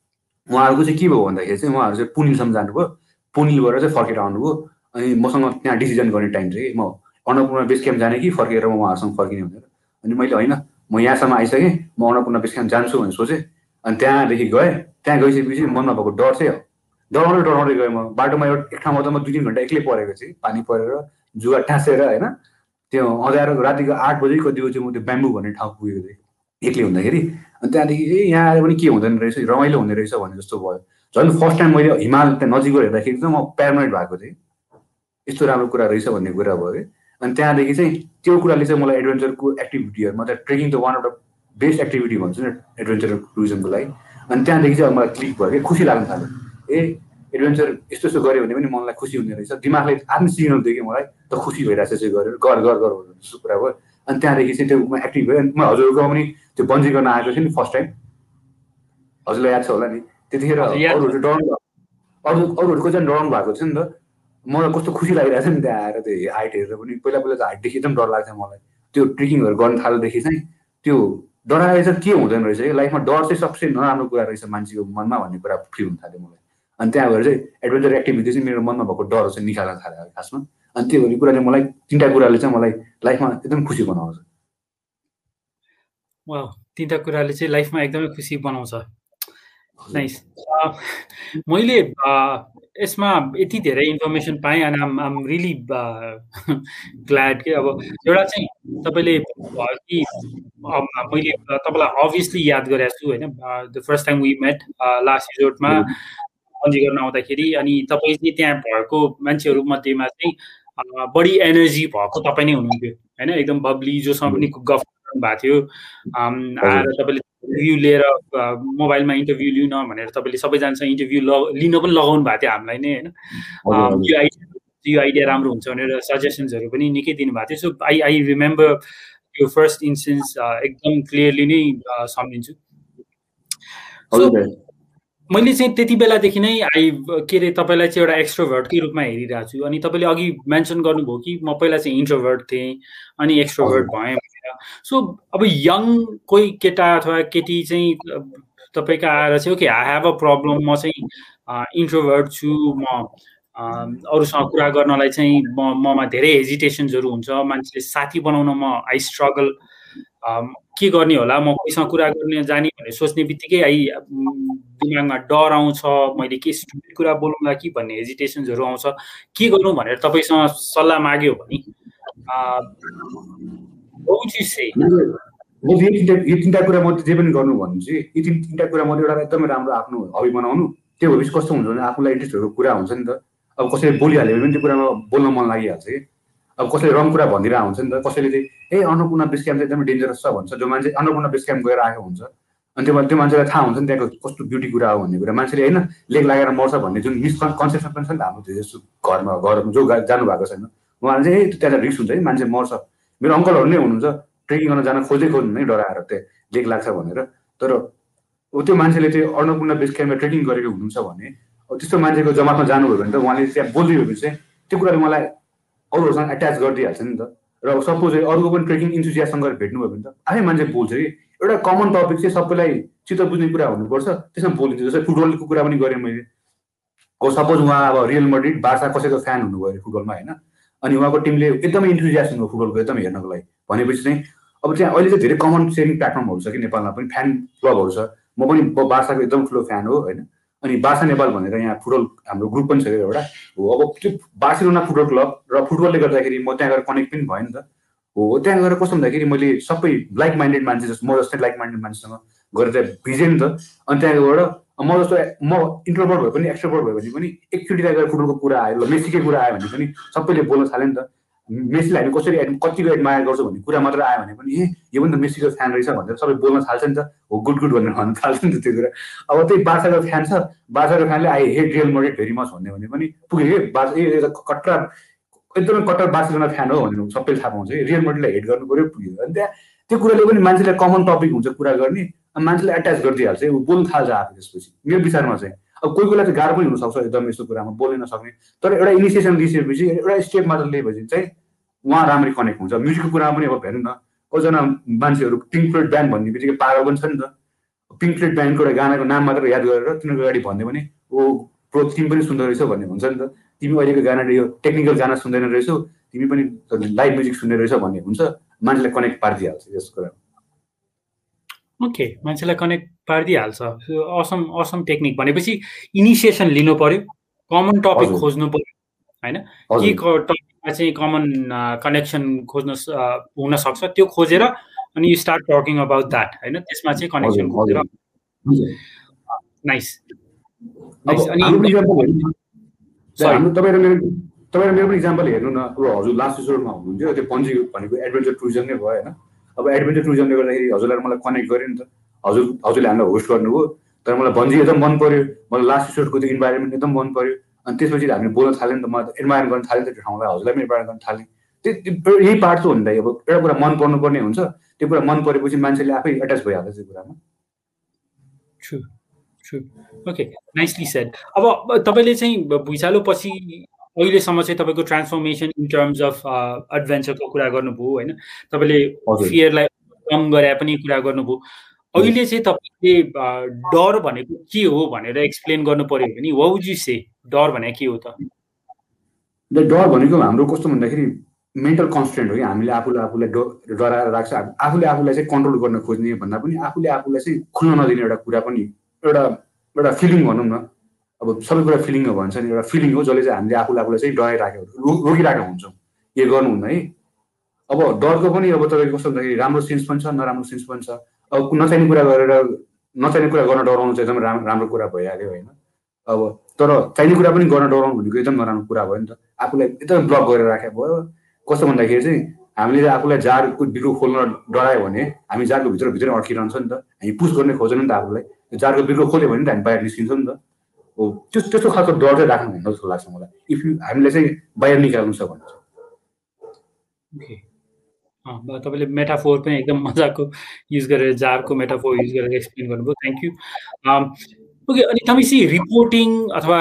उहाँहरूको चाहिँ के भयो भन्दाखेरि चाहिँ उहाँहरू चाहिँ पुनिलसम्म जानुभयो, पुनिलबाट चाहिँ फर्केर आउनुभयो। अनि मसँग त्यहाँ डिसिजन गर्ने टाइम चाहिँ म अन्नपूर्ण बेस क्याम्प जाने कि फर्केर म उहाँहरूसँग फर्किने भनेर। अनि मैले होइन म यहाँसम्म आइसकेँ, म अन्नपूर्ण बेस क्याम्प जान्छु भनेर सोचेँ। अनि त्यहाँदेखि गएँ। त्यहाँ गइसकेपछि मनमा भएको डर चाहिँ डराउँदै डराउँदै गएँ म। बाटोमा एउटा एक ठाउँमा त म दुई तिन घन्टा एक्लै परेको थिएँ, पानी परेर जुवा टाँसेर होइन। त्यो अँध्यारो रातिको आठ बजी कति बजी म त्यो ब्याम्बु भन्ने ठाउँ पुगेको थिएँ एक्लै हुँदाखेरि। अनि त्यहाँदेखि ए यहाँ आएर पनि के हुँदैन रहेछ, रमाइलो हुने रहेछ भने जस्तो भयो। झन् फर्स्ट टाइम मैले हिमाल त्यहाँ नजिकबाट हेर्दाखेरि चाहिँ म प्यारानोइड भएको थिएँ, यस्तो राम्रो कुरा रहेछ भन्ने कुरा भयो कि। अनि त्यहाँदेखि चाहिँ त्यो कुराले चाहिँ मलाई एडभेन्चरको एक्टिभिटीहरूमा चाहिँ ट्रेकिङ त one of the best activity भन्छु नि एडभेन्चर टुरिज्मको लागि। अनि त्यहाँदेखि चाहिँ मलाई क्लिक भयो कि खुसी लाग्न थाल्यो। ए एडभेन्चर यस्तो यस्तो गऱ्यो भने पनि मनलाई खुसी हुने रहेछ, दिमागले आफ्नो सिग्नल दियो कि मलाई त खुसी भइरहेछ चाहिँ गरेर गर गर गर जस्तो कुरा भयो। अनि त्यहाँदेखि चाहिँ त्यो म एक्टिभ भयो। अनि म हजुरको पनि त्यो बन्जी गर्न आएको थिएँ नि फर्स्ट टाइम, हजुरलाई याद छ होला नि। त्यतिखेर अरूहरू डराउनु अरू अरूहरूको चाहिँ डराउनु भएको थियो नि त। मलाई कस्तो खुसी लागिरहेको छ नि त्यहाँ आएर त्यो हाइट हेरेर पनि। पहिला पहिला त हाइटदेखि एकदम डर लाग्थ्यो मलाई। त्यो ट्रेकिङहरू गर्न थालेदेखि चाहिँ त्यो डराएर चाहिँ के हुँदैन रहेछ कि लाइफमा डर चाहिँ सबसे नराम्रो कुरा रहेछ मान्छेको मनमा भन्ने कुरा फिल हुन थाल्यो मलाई। अनि त्यहाँ भएर चाहिँ एडभेन्चर एक्टिभिटी चाहिँ मेरो मनमा भएको डर चाहिँ निकाल्न थाल्यो खासमा। अनि त्यो भन्ने कुराले मलाई तिनवटा कुराले चाहिँ मलाई लाइफमा एकदम खुसी बनाउँछ। वाउ, तिनवटा कुराले चाहिँ लाइफमा एकदमै खुसी बनाउँछ। नाइस। मैले यसमा यति धेरै इन्फर्मेसन पाएँ अनि आम आम रियली ग्ल्याड के अब एउटा चाहिँ तपाईँले कि मैले तपाईँलाई अभियसली याद गरेको छु होइन। The first time we met last रिजोर्टमा बन्जी गर्न आउँदाखेरि, अनि तपाईँ चाहिँ त्यहाँ भएको मान्छेहरू मध्येमा चाहिँ बढी एनर्जी भएको तपाईँ नै हुनुहुन्थ्यो होइन, एकदम बब्ली, जोसँग पनि गफ भएको थियो। आएर तपाईँले इन्टरभ्यू लिएर मोबाइलमा इन्टरभ्यू लिउँ न भनेर तपाईँले सबैजनासँग इन्टरभ्यू ल लिन पनि लगाउनु भएको थियो हामीलाई नै होइन। यो आइडिया यो आइडिया राम्रो हुन्छ भनेर सजेसन्सहरू पनि निकै दिनुभएको थियो। सो आई आई रिमेम्बर यो फर्स्ट इन्स्टेन्स एकदम क्लियरली नै सम्झिन्छु। सो मैले चाहिँ त्यति बेलादेखि नै आई के अरे तपाईँलाई चाहिँ एउटा एक्स्ट्रोभर्टकै रूपमा हेरिरहेको छु। अनि तपाईँले अघि मेन्सन गर्नुभयो कि म पहिला चाहिँ इन्ट्रोभर्ट थिएँ अनि एक्स्ट्रोभर्ट भएँ भनेर। सो अब यङ कोही केटा अथवा केटी चाहिँ तपाईँको आएर चाहिँ okay I have a problem, म चाहिँ इन्ट्रोभर्ट छु, म अरूसँग कुरा गर्नलाई चाहिँ म ममा धेरै हेजिटेसन्सहरू हुन्छ, मान्छेले साथी बनाउन म आई स्ट्रगल, के गर्ने होला, म कोहीसँग कुरा गर्ने जाने भनेर सोच्ने बित्तिकै आई दिमागमा डर आउँछ, मैले के स्टुपिड कुरा बोलौँला कि भन्ने हेजिटेसन्सहरू आउँछ, के गरौँ भनेर तपाईँसँग सल्लाह माग्यो भने यो तिनवटा कुरा म जे पनि गर्नु भन्छु, यी तिनवटा कुरा म एउटा एकदमै राम्रो आफ्नो हबी बनाउनु। त्यो भएपछि कस्तो हुन्छ भने आफूलाई इन्ट्रेस्ट भएको कुरा हुन्छ नि त। अब कसैले बोलिहाल्यो भने त्यो कुरामा बोल्न मन लागिहाल्छ कि। अब कसैले रङ कुरा भनिरहेको हुन्छ नि त। कसैले चाहिँ ए अन्नपूर्ण बेस क्याम्प चाहिँ एकदमै डेन्जरस छ भन्छ, जो मान्छे अन्नपूर्ण बेस क्याम्प गएर आएको हुन्छ। अनि त्यो त्यो मान्छेलाई थाहा हुन्छ नि त्यहाँको कस्तो ब्युटी कुरा हो भन्ने कुरा। मान्छेले होइन लेग लागेर मर्छ भन्ने जुन मिसकन्सेप्सन पनि छ नि त हाम्रो धेरै जस्तो घरमा घरमा जो जानु भएको छैन उहाँले चाहिँ ए त्यहाँ रिस्क हुन्छ है, मान्छे मर्छ। मेरो अङ्कलहरू नै हुनुहुन्छ ट्रेकिङ गर्न जान खोज्दै खोज्नु नै डराएर त्यहाँ लेग लाग्छ भनेर। तर त्यो मान्छेले चाहिँ अन्नपूर्ण बेस क्याम्पमा ट्रेकिङ गरेको हुनुहुन्छ भने त्यस्तो मान्छेको जमातमा जानुभयो भने त उहाँले त्यहाँ बोल्दै हो भने चाहिँ त्यो कुराले मलाई अरूहरूसँग एट्याच गरिदिइहाल्छ नि त। र सपोज अरूको पनि ट्रेकिङ इन्थुजियास्टसँग भेट्नुभयो भने त आफै मान्छे बोल्छ कि। एउटा कमन टपिक चाहिँ सबैलाई चित्त बुझ्ने कुरा हुनुपर्छ, त्यसमा बोलिन्छ। जस्तै फुटबलको कुरा पनि गरेँ मैले। अब सपोज उहाँ अब रियल मैड्रिड बार्सा कसैको फ्यान हुनुभयो अरे फुटबलमा होइन, अनि उहाँको टिमले एकदमै इन्थुजियास्ट हुनुभयो फुटबलको एकदमै हेर्नको लागि भनेपछि चाहिँ अब त्यहाँ अहिले चाहिँ धेरै कमन सेयरिङ प्लेटफर्महरू छ कि नेपालमा पनि, फ्यान क्लबहरू छ। म पनि बार्साको एकदम ठुलो फ्यान हो होइन। अनि बार्सा नेपाल भनेर यहाँ फुटबल हाम्रो ग्रुप पनि छ एउटा हो। अब त्यो बार्सिलोना फुटबल क्लब र फुटबलले गर्दाखेरि म त्यहाँ गएर कनेक्ट पनि भयो नि त हो। त्यहाँ गएर कस्तो भन्दाखेरि मैले सबै लाइक माइन्डेड मान्छे जस्तो म जस्तै लाइक माइन्डेड मान्छेसँग गएर त्यहाँ भिजेँ नि त। अनि त्यहाँ गएर म जस्तो म इन्ट्रोभर्ट भए पनि एक्सट्रोभर्ट भयो भने पनि एकचोटि त्यहाँ गएर फुटबलको कुरा आयो, ल मेसीकै कुरा आयो भने पनि सबैले बोल्न थाल्यो नि त। मेसीलाई हामी कसरी कतिको एडमायर गर्छौँ भन्ने कुरा मात्र आयो भने पनि ए यो पनि त मेसीको फ्यान रहेछ भनेर सबै बोल्न थाल्छ नि त। हो गुड गुड भनेर भन्न थाल्छ नि त त्यो कुरा। अब त्यही बार्साको फ्यान छ, बार्साको फ्यानले I hate Real Madrid very much भन्ने भने पनि पुग्यो कि बार्सा ए कट्टर एकदमै कट्टर बार्सिलोना फ्यान हो भनेर सबैले थाहा पाउँछ कि रियल मैड्रिडलाई हेट गर्नु पऱ्यो पुग्यो। अनि त्यहाँ त्यो कुराले पनि मान्छेलाई कमन टपिक हुन्छ कुरा गर्ने, अनि मान्छेलाई एट्याच गरिदिइहाल्छ, बोल्न थाल्छ आफू त्यसपछि। मेरो विचारमा चाहिँ अब कोही कोहीलाई चाहिँ गाह्रो पनि हुनसक्छ एकदम यस्तो कुरामा बोल्न नसक्ने, तर एउटा इनिसिएसन लिइसकेपछि एउटा स्टेप मात्र लिएपछि चाहिँ उहाँ राम्ररी कनेक्ट हुन्छ। म्युजिकको कुरामा पनि अब हेर्नु न, कतिजना मान्छेहरू पिङ्क फ्लोइड ब्यान्ड भन्ने बित्तिकै पागल पनि छ नि त। पिङ्क फ्लोइड ब्यान्डको एउटा गानाको नाम मात्र याद गरेर तिनीहरूको अगाडि भन्यो भने ओ प्रो तिमी पनि सुन्दर रहेछौ भन्ने हुन्छ नि त। तिमी अहिलेको गाना यो टेक्निकल गाना सुन्दैन रहेछौ, तिमी पनि लाइभ म्युजिक सुन्ने रहेछौ भन्ने हुन्छ, मान्छेलाई कनेक्ट पारिदिइहाल्छ यस कुरा। ओके, मान्छेलाई कनेक्ट पारिदिइहाल्छ। असम असम टेक्निक भनेपछि इनिसिएसन लिनु पर्यो, कमन टपिक खोज्नु पर्यो होइन, के टपिकमा चाहिँ कमन कनेक्सन खोज्न हुन सक्छ त्यो खोजेर अनि you start talking about that होइन, त्यसमा चाहिँ कनेक्सन खोजेर। Nice nice. अनि हाम्रो तपाईँ र मेरो तपाईँ र मेरो पनि इक्जाम्पल हेर्नु न, अब हजुर लास्ट एपिसोडमा हुनुहुन्थ्यो, त्यो बन्जी भनेको एडभेन्चर टुरिज्म नै भयो होइन। अब एडभेन्चर टुरिज्मले गर्दाखेरि हजुरलाई मलाई कनेक्ट गर्यो नि त, हजुर हजुरले हामीलाई होस्ट गर्नुभयो, तर मलाई बन्जी एकदम मन पर्यो, मलाई लास्ट एपिसोडको त्यो इन्भाइरोमेन्ट एकदम मन पर्यो। अनि त्यसपछि हामीले बोल्न थाल्यो नि त, मलाई एडमायर गर्न थाल्यो नि त त्यो ठाउँलाई, हजुरलाई पनि एडमायर गर्न थालेँ। त्यो यही पार्ट त हो नि त, अब एउटा कुरा मन पर्नुपर्ने हुन्छ, त्यो कुरा मन परेपछि मान्छेले आफै एट्याच भइहाल्छ त्यो कुरामा। True true. Okay, nicely said. अब तपाईँले चाहिँ भुइँचालो पछि अहिलेसम्म चाहिँ तपाईँको ट्रान्सफर्मेसन इन टर्म्स अफ एडभेन्चरको कुरा गर्नुभयो होइन, तपाईँले फियरलाई कम गरे पनि कुरा गर्नुभयो। अहिले चाहिँ तपाईँले डर भनेको के हो भनेर एक्सप्लेन गर्नु पर्यो भने व्हाट वुड यु से, डर भनेको के हो त? डर भनेको हाम्रो कस्तो भन्दाखेरि मेन्टल कन्स्ट्रेन्ट हो कि, हामीले आफूले आफूलाई डराएर राख्छ, आफूले आफूलाई चाहिँ कन्ट्रोल गर्न खोज्ने भन्दा पनि आफूले आफूलाई चाहिँ खुल्न नदिने एउटा कुरा पनि एउटा एउटा फिलिङ भनौँ न, अब सबै कुरा फिलिङ हो भन्छ नि, एउटा फिलिङ हो जसले चाहिँ हामीले आफूले आफूलाई चाहिँ डराइराखेको रोकिरहेको हुन्छौँ यो गर्नु हुन्न है। अब डरको पनि अब तपाईँको कस्तो भन्दाखेरि राम्रो सेन्स पनि छ, नराम्रो सेन्स पनि छ। अब नचाहिने कुरा गरेर नचाहिने कुरा गर्न डराउनु चाहिँ एकदम राम्रो राम्रो कुरा भइहाल्यो होइन। अब तर चाहिने कुरा पनि गर्न डराउनु भनेको एकदम नराम्रो कुरा भयो नि त, आफूलाई एकदम ब्लक गरेर राखेको भयो। कस्तो भन्दाखेरि चाहिँ हामीले आफूलाई जारको बिर्को खोल्न डरायो भने हामी जारको भित्र भित्र अड्किरहन्छ नि त, हामी पुस गर्ने खोज्छौँ नि त आफूलाई, जारको बिर्को खोल्यो भने त हामी बाहिर निस्किन्छौँ नि त। हो त्यो त्यस्तो खालको डर चाहिँ राख्नु हुँदैन जस्तो लाग्छ मलाई, इफ यु हामीलाई चाहिँ बाहिर निकाल्नु छ भने चाहिँ। ओके, तपाईँले मेटाफोर पनि एकदम मजाको युज गरेर जारको मेटाफोर युज गरेर एक्सप्लेन गर्नुभयो, थ्याङ्क यू। ओके, अनि तपाईँ रिपोर्टिङ अथवा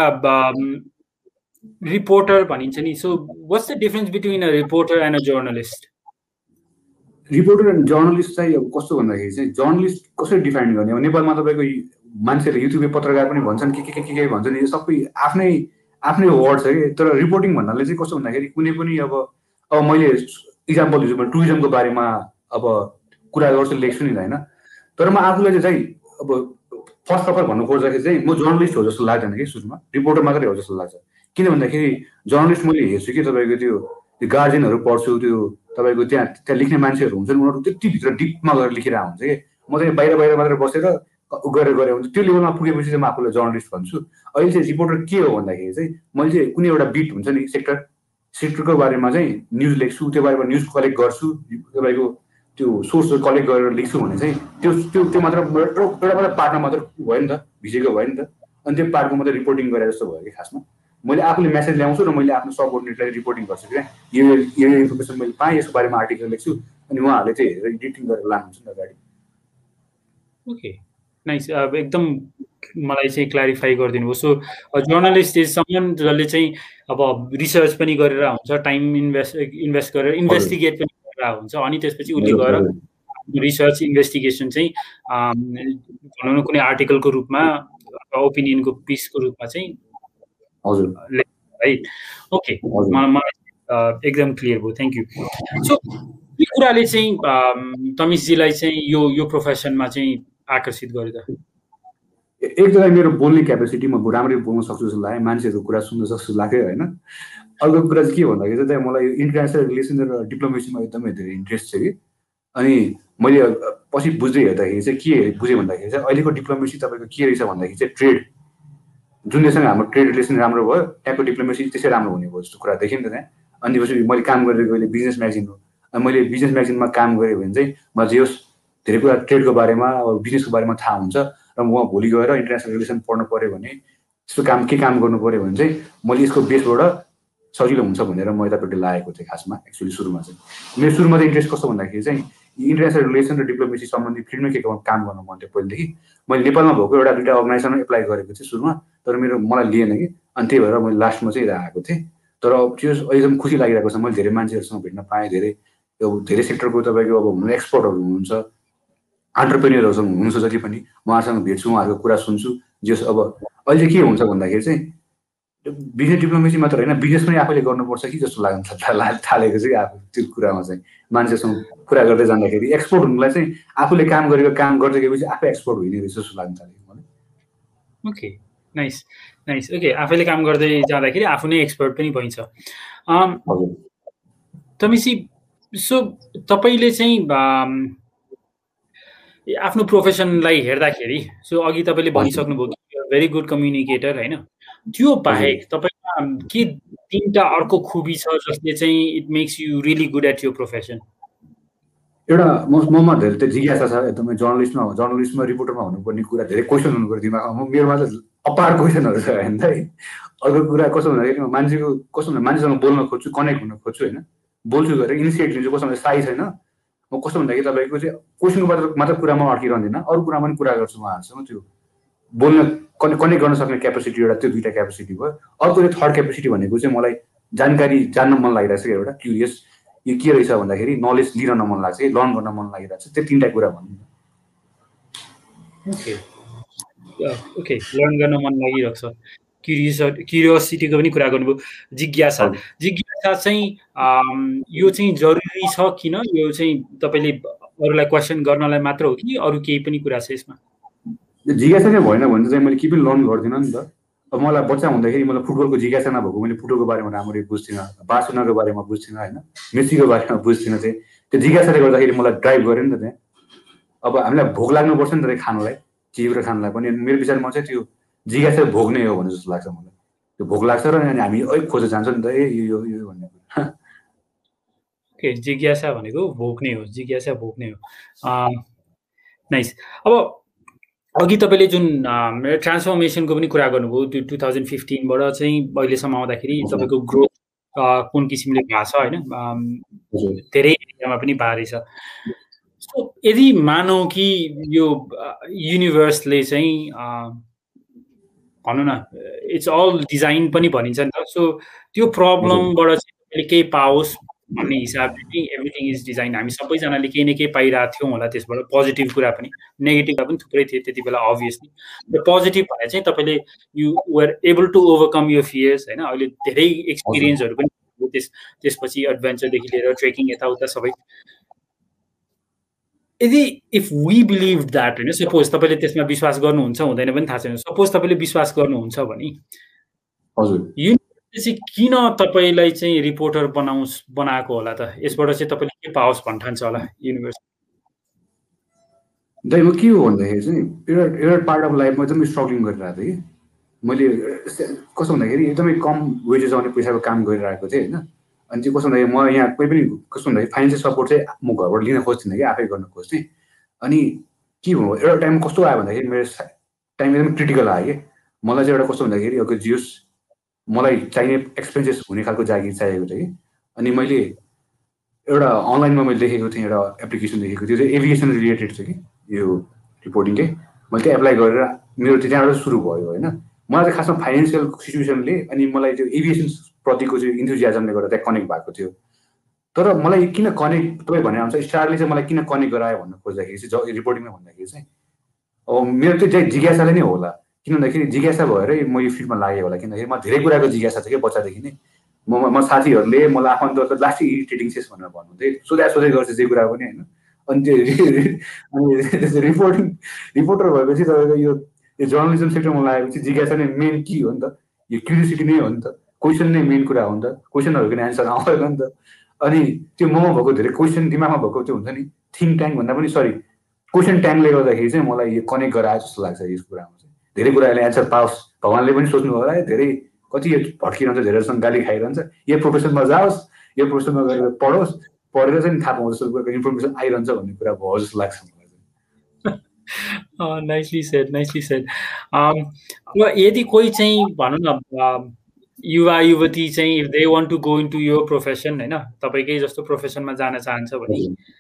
रिपोर्टर भनिन्छ नि, so what's the difference between a reporter and a journalist? Reporter and journalist चाहिँ अब कस्तो भन्दाखेरि चाहिँ जर्नलिस्ट कसरी डिफाइन गर्ने, अब नेपालमा तपाईँको मान्छेले युट्युबे पत्रकार पनि भन्छन्, के के के के भन्छन्, यो सबै आफ्नै आफ्नै वर्ड छ कि। तर रिपोर्टिङ भन्नाले चाहिँ कस्तो भन्दाखेरि कुनै पनि अब अब मैले इक्जाम्पल दिन्छु, म टुरिज्मको बारेमा अब कुरा गर्छु लेख्छु नि होइन, तर म आफूलाई चाहिँ अब फर्स्ट अफर भन्नु खोज्दाखेरि चाहिँ म जर्नलिस्ट हो जस्तो लाग्दैन कि, सुरुमा रिपोर्टर मात्रै हो जस्तो लाग्छ। किन भन्दाखेरि जर्नलिस्ट मैले हेर्छु कि तपाईँको त्यो त्यो गार्जियनहरू पढ्छु, त्यो तपाईँको त्यहाँ त्यहाँ लेख्ने मान्छेहरू हुन्छन्, उनीहरू त्यतिभित्र डिपमा गएर लेखेर हुन्छ कि, म चाहिँ बाहिर बाहिर मात्र बसेर गरेर गरे हुन्छ। त्यो लेभलमा पुगेपछि चाहिँ म आफूलाई जर्नलिस्ट भन्छु। अहिले चाहिँ रिपोर्टर के हो भन्दाखेरि चाहिँ मैले चाहिँ कुनै एउटा बिट हुन्छ नि, सेक्टर सेक्टरको बारेमा चाहिँ न्युज लेख्छु, त्यो बारेमा न्युज कलेक्ट गर्छु, तपाईँको त्यो सोर्सहरू कलेक्ट गरेर लेख्छु भने चाहिँ त्यो त्यो त्यो मात्र एउटा मात्र पार्टमा मात्र भयो नि त, भिजेको भयो नि त, अनि त्यो पार्टको मात्रै रिपोर्टिङ गरे जस्तो भयो कि। खासमा मैले आफूले मेसेज ल्याउँछु र मैले आफ्नो सबअर्डिनेटलाई रिपोर्टिङ गर्छु कि यो यो इन्फर्मेसन मैले पाएँ, यसको बारेमा आर्टिकल लेख्छु, अनि उहाँहरूले चाहिँ हेरेर एडिटिङ गरेर लानुहुन्छ नि अगाडि। Okay, nice. अब एकदम मलाई चाहिँ क्ल्यारिफाई गरिदिनु भयो। सो जर्नलिस्ट इज समन जसले चाहिँ अब रिसर्च पनि गरेर हुन्छ, टाइम इन्भेस्ट इन्भेस्ट गरेर इन्भेस्टिगेट पनि गरेर हुन्छ, अनि त्यसपछि उसले गएर रिसर्च इन्भेस्टिगेसन चाहिँ भनौँ न कुनै आर्टिकलको रूपमा ओपिनियनको पिसको रूपमा चाहिँ हजुर राइट। ओके, मलाई एकदम क्लियर भयो, थ्याङ्क यू। सो यो कुराले चाहिँ तमिसजीलाई चाहिँ यो यो प्रोफेसनमा चाहिँ आकर्षित गर्यो त? एक त मेरो बोल्ने क्यापेसिटी, म राम्ररी बोल्न सक्छु जस्तो लाग्यो, मान्छेहरूको कुरा सुन्न सक्छु लाग्यो होइन। अर्को कुरा चाहिँ के भन्दाखेरि चाहिँ मलाई इन्टरनेसनल रिलेसन र डिप्लोमेसीमा एकदमै धेरै इन्ट्रेस्ट छ कि। अनि मैले पछि बुझ्दै हेर्दाखेरि चाहिँ के बुझेँ भन्दाखेरि चाहिँ अहिलेको डिप्लोमेसी तपाईँको के रहेछ भन्दाखेरि चाहिँ ट्रेड, जुन देशसँग हाम्रो ट्रेड रिलेसन राम्रो भयो त्यहाँको डिप्लोमेसी त्यसै राम्रो हुने भयो जस्तो कुरा देखेँ नि त त्यहाँ। अनि त्यसपछि मैले काम गरेको अहिले बिजनेस म्यागजिन हो, अनि मैले बिजनेस म्यागजिनमा काम गरेँ भने चाहिँ मलाई जे होस् धेरै कुरा ट्रेडको बारेमा अब बिजनेसको बारेमा थाहा हुन्छ, र म भोलि गएर इन्टरनेसनल रिलेसन पढ्नु पऱ्यो भने यस्तो काम के काम गर्नु पऱ्यो भने चाहिँ मैले यसको बेसबाट सजिलो हुन्छ भनेर म यतापट्टि लागेको थिएँ। खासमा एक्चुअली सुरुमा चाहिँ मेरो सुरुमा चाहिँ इन्ट्रेस्ट कस्तो भन्दाखेरि चाहिँ इन्टरनेसनल रिलेसन र डिप्लोमेसी सम्बन्धी फिल्डमै के काम गर्नु मन थियो पहिलेदेखि। मैले नेपालमा भएको एउटा दुइटा अर्गनाइजेसनमा एप्लाई गरेको थिएँ सुरुमा, तर मेरो मलाई लिएन कि, अनि त्यही भएर मैले लास्टमा चाहिँ आएको थिएँ। तर त्यो एकदम खुसी लागिरहेको छ, मैले धेरै मान्छेहरूसँग भेट्न पाएँ, धेरै धेरै सेक्टरको तपाईँको अब एक्सपर्टहरू हुनुहुन्छ, एन्टरप्रेन्योरहरूसँग हुनुहुन्छ जति पनि उहाँहरूसँग भेट्छु, उहाँहरूको कुरा सुन्छु। जस अब अहिले के हुन्छ भन्दाखेरि चाहिँ बिजनेस डिप्लोमेसी मात्र होइन, बिजनेस पनि आफैले गर्नुपर्छ कि जस्तो लाग्न थालेको चाहिँ आफू त्यो कुरामा चाहिँ मान्छेसँग कुरा गर्दै जाँदाखेरि एक्सपोर्ट हुनुलाई चाहिँ आफूले काम गरेको काम गर्दै गएपछि आफै एक्सपोर्ट हुने रहेछ जस्तो लाग्न थालेको मलाई। Okay, nice nice. ओके, आफैले काम गर्दै जाँदाखेरि आफू नै एक्सपर्ट पनि भइन्छ। तमिसी, सो तपाईँले चाहिँ आफ्नो प्रोफेसनलाई हेर्दाखेरि, सो अघि तपाईँले भनिसक्नुभयो कि भेरी गुड कम्युनिकेटर होइन, त्यो बाहेक तपाईँमा के तिनवटा अर्को खुबी छ जसले चाहिँ it makes you really good at your profession? एउटा ममा धेरै त जिज्ञासा छ एकदमै। जर्नलिस्टमा जर्नलिस्टमा रिपोर्टरमा हुनुपर्ने कुरा धेरै क्वेसन हुनुपर्छ दिमागमा। मेरोमा त अपार क्वेसनहरू छ होइन त। अर्को कुरा कस्तो भन्दाखेरि मान्छेको कस्तो भन्दा मान्छेसँग बोल्न खोज्छु, कनेक्ट हुन खोज्छु होइन, बोल्छु गरेर इनिसिएट लिन्छु। कस्तो भन्दा साई छैन म, कस्तो भन्दाखेरि तपाईँको चाहिँ क्वेसनको मात्र मात्र कुरामा अड्किरहँदैन, अरू कुरामा पनि कुरा गर्छु उहाँहरूसँग। त्यो बोल्न कने कनेक्ट गर्न सक्ने क्यापेसिटी एउटा, त्यो दुईवटा क्यापेसिटी भयो। अर्को चाहिँ थर्ड क्यापेसिटी भनेको चाहिँ मलाई जानकारी जान्न मन लागिरहेको छ, एउटा क्युरियस यो के रहेछ भन्दाखेरि नलेज लिइरहन मन लाग्छ, लर्न गर्न मन लागिरहेको छ। त्यो तिनवटा कुरा भन्नु। ओके ओके, लर्न गर्न मन लागिरहेको छ, क्युरियस क्युरियोसिटीको पनि कुरा गर्नुभयो। जिज्ञासा जिज्ञासा चाहिँ यो चाहिँ जरुरी छ किन? यो चाहिँ तपाईँले अरूलाई क्वेसन गर्नलाई मात्र हो कि अरू केही पनि कुरा छ यसमा? जिज्ञासा चाहिँ भएन भने चाहिँ मैले के पनि लर्न गर्दिनँ नि त। अब मलाई बच्चा हुँदाखेरि मलाई फुटबलको जिज्ञासा नभएको, मैले फुटबलको बारेमा राम्ररी बुझ्थिनँ, बार्सिलोनाको बारेमा बुझ्थिनँ होइन, मेसीको बारेमा बुझ्थिनँ। चाहिँ त्यो जिज्ञासाले गर्दाखेरि मलाई ड्राइभ गर्यो नि त त्यहाँ। अब हामीलाई भोक लाग्नुपर्छ नि त खानलाई, चिजहरू खानलाई पनि। मेरो विचारमा चाहिँ त्यो जिज्ञासा भोग्ने हो भने जस्तो लाग्छ मलाई। त्यो भोक लाग्छ र अनि हामी ऐ खोजेर जान्छ नि त, ए यो यो भन्ने कुरा। ओके, जिज्ञासा भनेको भोग्ने हो, जिज्ञासा भोग्ने हो। नाइस। अब अघि तपाईँले जुन ट्रान्सफर्मेसनको पनि कुरा गर्नुभयो, त्यो टु थाउजन्ड फिफ्टिनबाट चाहिँ अहिलेसम्म आउँदाखेरि तपाईँको ग्रोथ कुन किसिमले भएको छ होइन, धेरै एरियामा पनि भएको रहेछ। सो यदि मानौँ कि यो युनिभर्सले चाहिँ भनौँ न इट्स अल डिजाइन पनि भनिन्छ नि त, सो त्यो प्रब्लमबाट चाहिँ तपाईँले केही पाओस् भन्ने हिसाबले चाहिँ एभ्रिथिङ इज डिजाइन। हामी सबैजनाले केही न केही पाइरहेको थियौँ होला त्यसबाट, पोजिटिभ कुरा पनि नेगेटिभ पनि थुप्रै थियो त्यति बेला अभियसली। र पोजिटिभ भने चाहिँ तपाईँले you were able to overcome यो फियर्स होइन। अहिले धेरै एक्सपिरियन्सहरू पनि त्यस त्यसपछि एडभेन्चरदेखि लिएर ट्रेकिङ यताउता सबै। यदि इफ वी बिलिभ द्याट होइन, सपोज तपाईँले त्यसमा विश्वास गर्नुहुन्छ हुँदैन पनि थाहा छैन, सपोज तपाईँले विश्वास गर्नुहुन्छ भने हजुर चाहिँ किन तपाईँलाई चाहिँ रिपोर्टर बनाउस बनाएको होला त? यसबाट चाहिँ तपाईँले के पाओस् भन्ने ठान्छ होला युनिभर्स? दाइ म के हो भन्दाखेरि चाहिँ एउटा एउटा पार्ट अफ लाइफमा एकदमै स्ट्रगलिङ गरिरहेको थिएँ कि मैले। कस्तो भन्दाखेरि एकदमै कम वेजेस आउने पैसाको काम गरिरहेको थिएँ होइन। अनि चाहिँ कस्तो भन्दाखेरि म यहाँ कोही पनि कस्तो भन्दाखेरि फाइनेन्सियल सपोर्ट चाहिँ म घरबाट लिन खोज्थिनँ कि आफै गर्न खोज्थेँ। अनि के भयो एउटा टाइम कस्तो आयो भन्दाखेरि मेरो टाइम एकदमै क्रिटिकल आयो कि मलाई चाहिँ एउटा कस्तो भन्दाखेरि अब जियोस् मलाई चाहिने एक्सपेन्सेस हुने खालको जागिर चाहिएको थियो कि। अनि मैले एउटा अनलाइनमा मैले देखेको थिएँ, एउटा एप्लिकेसन देखेको थियो, त्यो एभिएसन रिलेटेड थियो कि यो रिपोर्टिङकै। मैले त्यो एप्लाई गरेर मेरो त्यहाँबाट सुरु भयो होइन। मलाई चाहिँ खासमा फाइनेन्सियल सिचुएसनले अनि मलाई त्यो एभिएसन प्रतिको चाहिँ इन्थुजियाजमले गर्दा त्यहाँ कनेक्ट भएको थियो। तर मलाई किन कनेक्ट, तपाईँ भने अनुसार स्टारले चाहिँ मलाई किन कनेक्ट गरायो भन्नु खोज्दाखेरि चाहिँ रिपोर्टिङमा भन्दाखेरि चाहिँ अब मेरो त्यो जिज्ञासाले नै होला। किन भन्दाखेरि जिज्ञासा भएरै म यो फिल्डमा लागेँ होला। किनभने म धेरै कुराको जिज्ञासा थियो क्या बच्चादेखि नै। म म साथीहरूले मलाई आफन्तहरू लास्टै इरिटेटिङ सेस भनेर भन्नुहुन्थ्यो, सोधा सोधै गर्छ जे कुरा पनि होइन। अनि त्यो अनि रिपोर्टिङ रिपोर्टर भएपछि तपाईँको यो जर्नलिजम सेक्टरमा लागेपछि जिज्ञासा नै मेन की हो नि त, यो क्युरियोसिटी नै हो नि त, क्वेसन नै मेन कुरा हो नि त, क्वेसनहरूको नै एन्सर आउँदैन नि त। अनि त्यो ममा भएको धेरै क्वेसन दिमागमा भएको त्यो हुन्छ नि थिङ्क ट्याङ्क भन्दा पनि सरी क्वेसन ट्याङ्कले गर्दाखेरि चाहिँ मलाई यो कनेक्ट गरायो जस्तो लाग्छ यस कुरामा चाहिँ। धेरै कुराले एन्सर पाओस् भगवान्ले पनि सोच्नु होला, धेरै कति भड्किरहन्छ, धेरैसँग गाली खाइरहन्छ, यो प्रोफेसनमा जाओस्, यो प्रोफेसनमा गएर पढोस्, पढेर चाहिँ थाहा पाउँछ जस्तो इन्फर्मेसन आइरहन्छ भन्ने कुरा भयो जस्तो लाग्छ मलाई चाहिँ। Nicely said, nicely said. अब यदि कोही चाहिँ भनौँ न युवा युवती चाहिँ if they want to go into यो प्रोफेसन होइन, तपाईँकै जस्तो प्रोफेसनमा जान चाहन्छ भने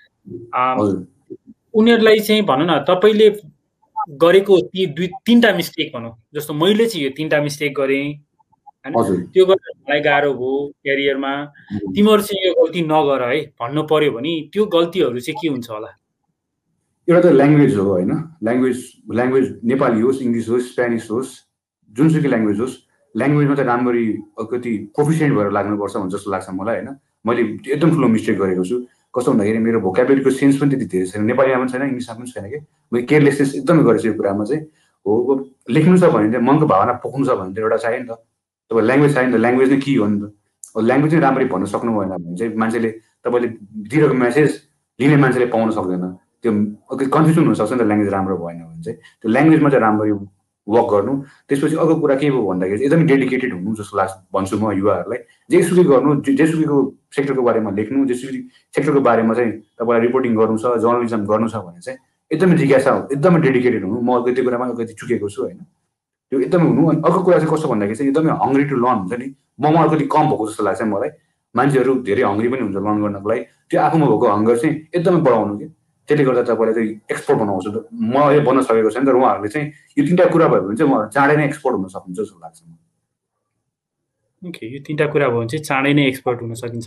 उनीहरूलाई चाहिँ भनौँ न तपाईँले गरेको ती दुई तिनवटा मिस्टेक भनौँ, जस्तो मैले चाहिँ यो तिनवटा मिस्टेक गरेँ होइन, त्यो गरेर मलाई गाह्रो भयो क्यारियरमा, तिमीहरू चाहिँ यो गल्ती नगर है भन्नु पर्यो भने त्यो गल्तीहरू चाहिँ के हुन्छ होला? एउटा त ल्याङ्ग्वेज हो होइन, ल्याङ्ग्वेज ल्याङ्ग्वेज नेपाली होस्, इङ्ग्लिस होस्, स्पेनिस होस्, जुनसुकै ल्याङ्ग्वेज होस्, ल्याङ्ग्वेजमा त राम्ररी कति प्रोफिसियन्ट भएर लाग्नुपर्छ हुन्छ जस्तो लाग्छ मलाई होइन। मैले एकदम ठुलो मिस्टेक गरेको छु। कस्तो भन्दाखेरि मेरो भोकाबुलरीको सेन्स पनि त्यति धेरै छैन, नेपालीमा पनि छैन, इङ्ग्लिसमा पनि छैन कि। मैले केयरलेसनेस एकदमै गरेछु यो कुरामा चाहिँ। हो लेख्नु छ भने चाहिँ मनको भावना पोख्नु छ भने चाहिँ एउटा चाहियो नि त, तपाईँ ल्याङ्ग्वेज चाहियो नि त, ल्याङ्ग्वेज नै के हो नि त। ल्याङ्ग्वेज चाहिँ राम्ररी भन्न सक्नु भएन भने चाहिँ मान्छेले तपाईँले दिएको मेसेज लिने मान्छेले पाउन सक्दैन। त्यो कन्फ्युजन हुनसक्छ नि त ल्याङ्ग्वेज राम्रो भएन भने चाहिँ। त्यो ल्याङ्ग्वेजमा चाहिँ राम्ररी वर्क गर्नु। त्यसपछि अर्को कुरा के भयो भन्दाखेरि एकदमै डेडिकेटेड हुनु जस्तो लाग्छ भन्छु म युवाहरूलाई। जेसुकै गर्नु, जेसुकैको सेक्टरको बारेमा लेख्नु, जेसुकै सेक्टरको बारेमा चाहिँ तपाईँलाई रिपोर्टिङ गर्नु छ, जर्नलिजम गर्नु छ भने चाहिँ एकदमै जिज्ञासा हो, एकदमै डेडिकेटेड हुनु। म कति कुरामा अलिकति चुकेको छु होइन, त्यो एकदमै हुनु। अनि अर्को कुरा चाहिँ कस्तो भन्दाखेरि चाहिँ एकदमै हङ्ग्री टु लर्न हुन्छ नि, ममा अलिकति कम भएको जस्तो लाग्छ मलाई। मान्छेहरू धेरै हङ्ग्री पनि हुन्छ लर्न गर्नको लागि, त्यो आफूमा भएको हङ्गर चाहिँ एकदमै बढाउनु कि त्यसले गर्दा तपाईँलाई चाहिँ एक्सपोर्ट बनाउँछु। म अहिले बन्न सकेको छैन तर उहाँहरूले चाहिँ यो तिनवटा कुरा भयो भने चाहिँ उहाँहरू चाँडै नै एक्सपोर्ट हुन सक्नुहुन्छ जस्तो लाग्छ मलाई। ओके, यो तिनवटा कुरा भयो भने चाहिँ चाँडै नै एक्सपोर्ट हुन सकिन्छ।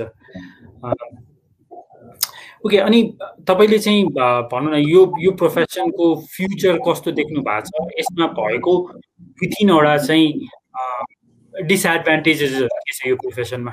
ओके, अनि तपाईँले चाहिँ भनौँ न यो यो प्रोफेसनको फ्युचर कस्तो देख्नु भएको छ, यसमा भएको दुई तिनवटा चाहिँ डिसएडभान्टेजेसहरू के छ यो प्रोफेसनमा?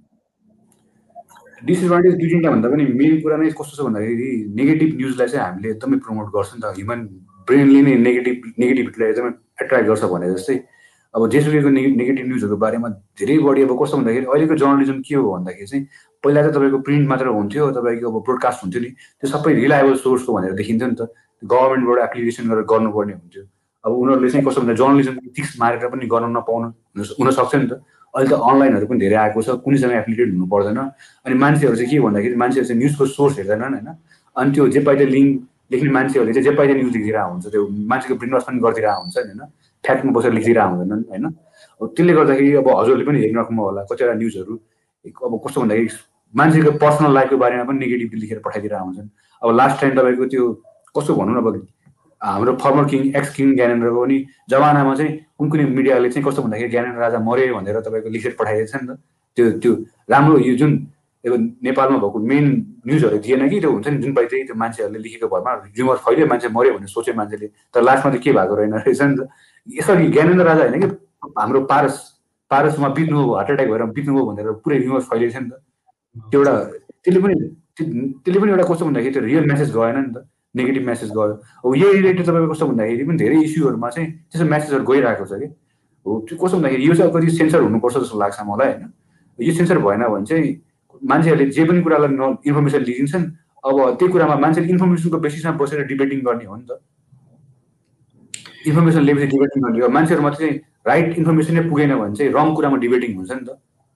डिसएडभान्टेज दुई तिनवटा भन्दा पनि मेन कुरा नै कस्तो छ भन्दाखेरि नेगेटिभ न्युजलाई चाहिँ हामीले एकदमै प्रमोट गर्छ नि त। ह्युमन ब्रेनले नै नेगेटिभ नेगेटिभिटीलाई एकदमै एट्र्याक्ट गर्छ भने जस्तै अब जेसुकैको नेगे नेगेटिभ न्युजहरूको बारेमा धेरै बढी अब कस्तो भन्दाखेरि अहिलेको जर्नलिजम के हो भन्दाखेरि चाहिँ पहिला चाहिँ तपाईँको प्रिन्ट मात्र हुन्थ्यो, तपाईँको अब ब्रोडकास्ट हुन्थ्यो नि, त्यो सबै रिलायबल सोर्स हो भनेर देखिन्थ्यो नि त। गभर्मेन्टबाट एप्लिकेसन गरेर गर्नुपर्ने हुन्थ्यो। अब उनीहरूले चाहिँ कस्तो भन्दा जर्नलिजम इथिक्स मारेर पनि गर्न नपाउनु हुनसक्छ नि त। अहिले त अनलाइनहरू पनि धेरै आएको छ, कुनैसँग एप्लिकेट हुनु पर्दैन। अनि मान्छेहरू चाहिँ के भन्दाखेरि मान्छेहरू चाहिँ न्युजको सोर्स हेर्दैनन् होइन, अनि त्यो जे पाइले लिङ्क लेख्ने मान्छेहरूले चाहिँ जे पाइले न्युज लेखिरहेको हुन्छ, त्यो मान्छेको ब्रेन वास पनि गरिदिरहेको हुन्छ होइन, फ्याक्टमा बसेर लेखिरहेको हुँदैनन् होइन। अब त्यसले गर्दाखेरि अब हजुरले पनि हेरिराख्नु होला कतिवटा न्युजहरू अब कस्तो भन्दाखेरि मान्छेको पर्सनल लाइफको बारेमा पनि नेगेटिभ लेखेर पठाइदिरहेको हुन्छन्। अब लास्ट टाइम तपाईँको त्यो कस्तो भनौँ न, अब हाम्रो फर्मर किङ एक्स किङ ज्ञानेन्द्रको पनि जमानामा चाहिँ कुन कुनै मिडियाले चाहिँ कस्तो भन्दाखेरि ज्ञानेन्द्र राजा मऱ्यो भनेर तपाईँको लेखेर पठाइदिएको छ नि त। त्यो त्यो राम्रो यो जुन अब नेपालमा भएको मेन न्युजहरू दिएन कि, त्यो हुन्छ नि जुन पाइ चाहिँ त्यो मान्छेहरूले लेखेको भरमा र्युमर फैल्यो, मान्छे मऱ्यो भने सोच्यो मान्छेले, तर लास्टमा त के भएको रहेन रहेछ नि त। यसरी ज्ञानेन्द्र राजा होइन कि हाम्रो पारस पारसमा बित्नुभयो, हार्ट एट्याक भएर बित्नुभयो भनेर पुरै र्युमर फैलिएको छ नि त। त्यो एउटा त्यसले पनि त्यसले पनि एउटा कस्तो भन्दाखेरि त्यो रियल मेसेज गएन नि त, नेगेटिभ मेसेज गयो। अब यही रिलेटेड तपाईँको कस्तो भन्दाखेरि पनि धेरै इस्युहरूमा चाहिँ त्यस्तो मेसेजहरू गइरहेको छ कि। हो त्यो कस्तो भन्दाखेरि यो चाहिँ कति सेन्सर हुनुपर्छ जस्तो लाग्छ मलाई होइन। यो सेन्सर भएन भने चाहिँ मान्छेहरूले जे पनि कुरालाई न इन्फर्मेसन लिइदिन्छन्। अब त्यो कुरामा मान्छेले इन्फर्मेसनको बेसिसमा बसेर डिबेटिङ गर्ने हो नि त। इन्फर्मेसन लिएपछि डिबेटिङ गर्ने हो, मान्छेहरूमा चाहिँ राइट इन्फर्मेसन नै पुगेन भने चाहिँ रङ कुरामा डिबेटिङ हुन्छ नि त।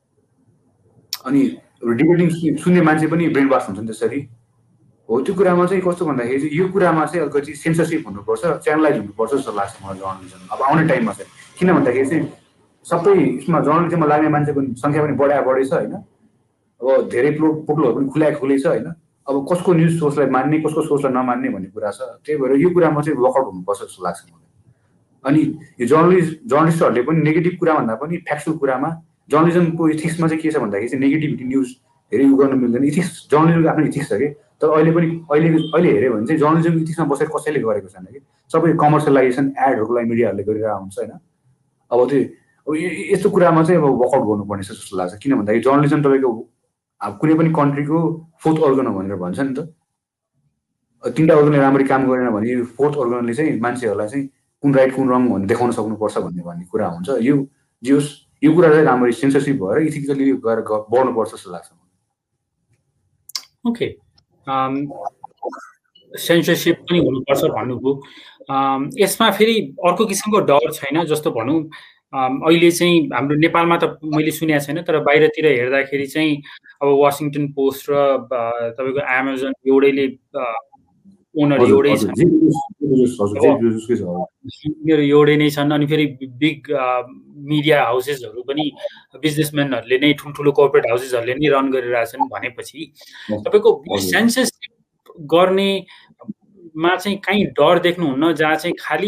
अनि डिबेटिङ सुन्ने मान्छे पनि ब्रेन वास हुन्छ नि त्यसरी। हो त्यो कुरामा चाहिँ कस्तो भन्दाखेरि चाहिँ यो कुरामा चाहिँ अलिकति सेन्सरसिप हुनुपर्छ, च्यानलाइज हुनुपर्छ जस्तो लाग्छ मलाई जर्नलिजम अब आउने टाइममा चाहिँ। किन भन्दाखेरि चाहिँ सबै यसमा जर्नलिजममा लाग्ने मान्छेको सङ्ख्या पनि बढा बढी छ होइन। अब धेरै पोटलहरू पनि खुला खुलै छ होइन। अब कसको न्युज सोर्सलाई मान्ने, कसको सोर्सलाई नमान्ने भन्ने कुरा छ। त्यही भएर यो कुरामा चाहिँ वर्कआउट हुनुपर्छ जस्तो लाग्छ मलाई। अनि यो जर्नलिस्ट जर्नलिस्टहरूले पनि नेगेटिभ कुरा भन्दा पनि फ्याक्चुअल कुरामा जर्नलिजमको इथिक्समा चाहिँ के छ भन्दाखेरि चाहिँ नेगेटिभिटी न्युज धेरै उयो गर्नु मिल्दैन। इथिक्स जर्नलिजमको आफ्नो इथिक्स छ कि, तर अहिले पनि अहिले अहिले हेऱ्यो भने चाहिँ जर्नलिजम इथिक्समा बसेर कसैले गरेको छैन कि, सबै कमर्सियलाइजेसन एडहरूको लागि मिडियाहरूले गरिरहेको हुन्छ होइन। अब त्यो अब यस्तो कुरामा चाहिँ अब वर्कआउट गर्नुपर्ने छ जस्तो लाग्छ। किन भन्दाखेरि जर्नलिजम तपाईँको अब कुनै पनि कन्ट्रीको फोर्थ अर्गन हो भनेर भन्छ नि त। तिनवटा अर्गनले राम्ररी काम गरेन भने यो फोर्थ अर्गनले चाहिँ मान्छेहरूलाई चाहिँ कुन राइट कुन रङ भन्ने देखाउन सक्नुपर्छ भन्ने भन्ने कुरा हुन्छ। यो जियोस् यो कुरा चाहिँ राम्ररी सेन्सरसिप भएर इथिकली गएर बढ्नुपर्छ जस्तो लाग्छ। ओके, सेन्सरसिप पनि हुनुपर्छ भन्नुभयो। यसमा फेरि अर्को किसिमको डर छैन, जस्तो भनौँ अहिले चाहिँ हाम्रो नेपालमा त मैले सुनेको छैन, तर बाहिरतिर हेर्दाखेरि चाहिँ अब वासिङटन पोस्ट र तपाईँको एमाजोन एउटैले ओनर एउटै छन्, उनीहरू एउटै नै छन्। अनि फेरि बिग मिडिया हाउसेसहरू पनि बिजनेसम्यानहरूले नै ठुल्ठुलो कर्पोरेट हाउसेसहरूले नै रन गरिरहेछन् भनेपछि तपाईँको सेन्सरसिप गर्नेमा चाहिँ कहीँ डर देख्नुहुन्न, जहाँ चाहिँ खालि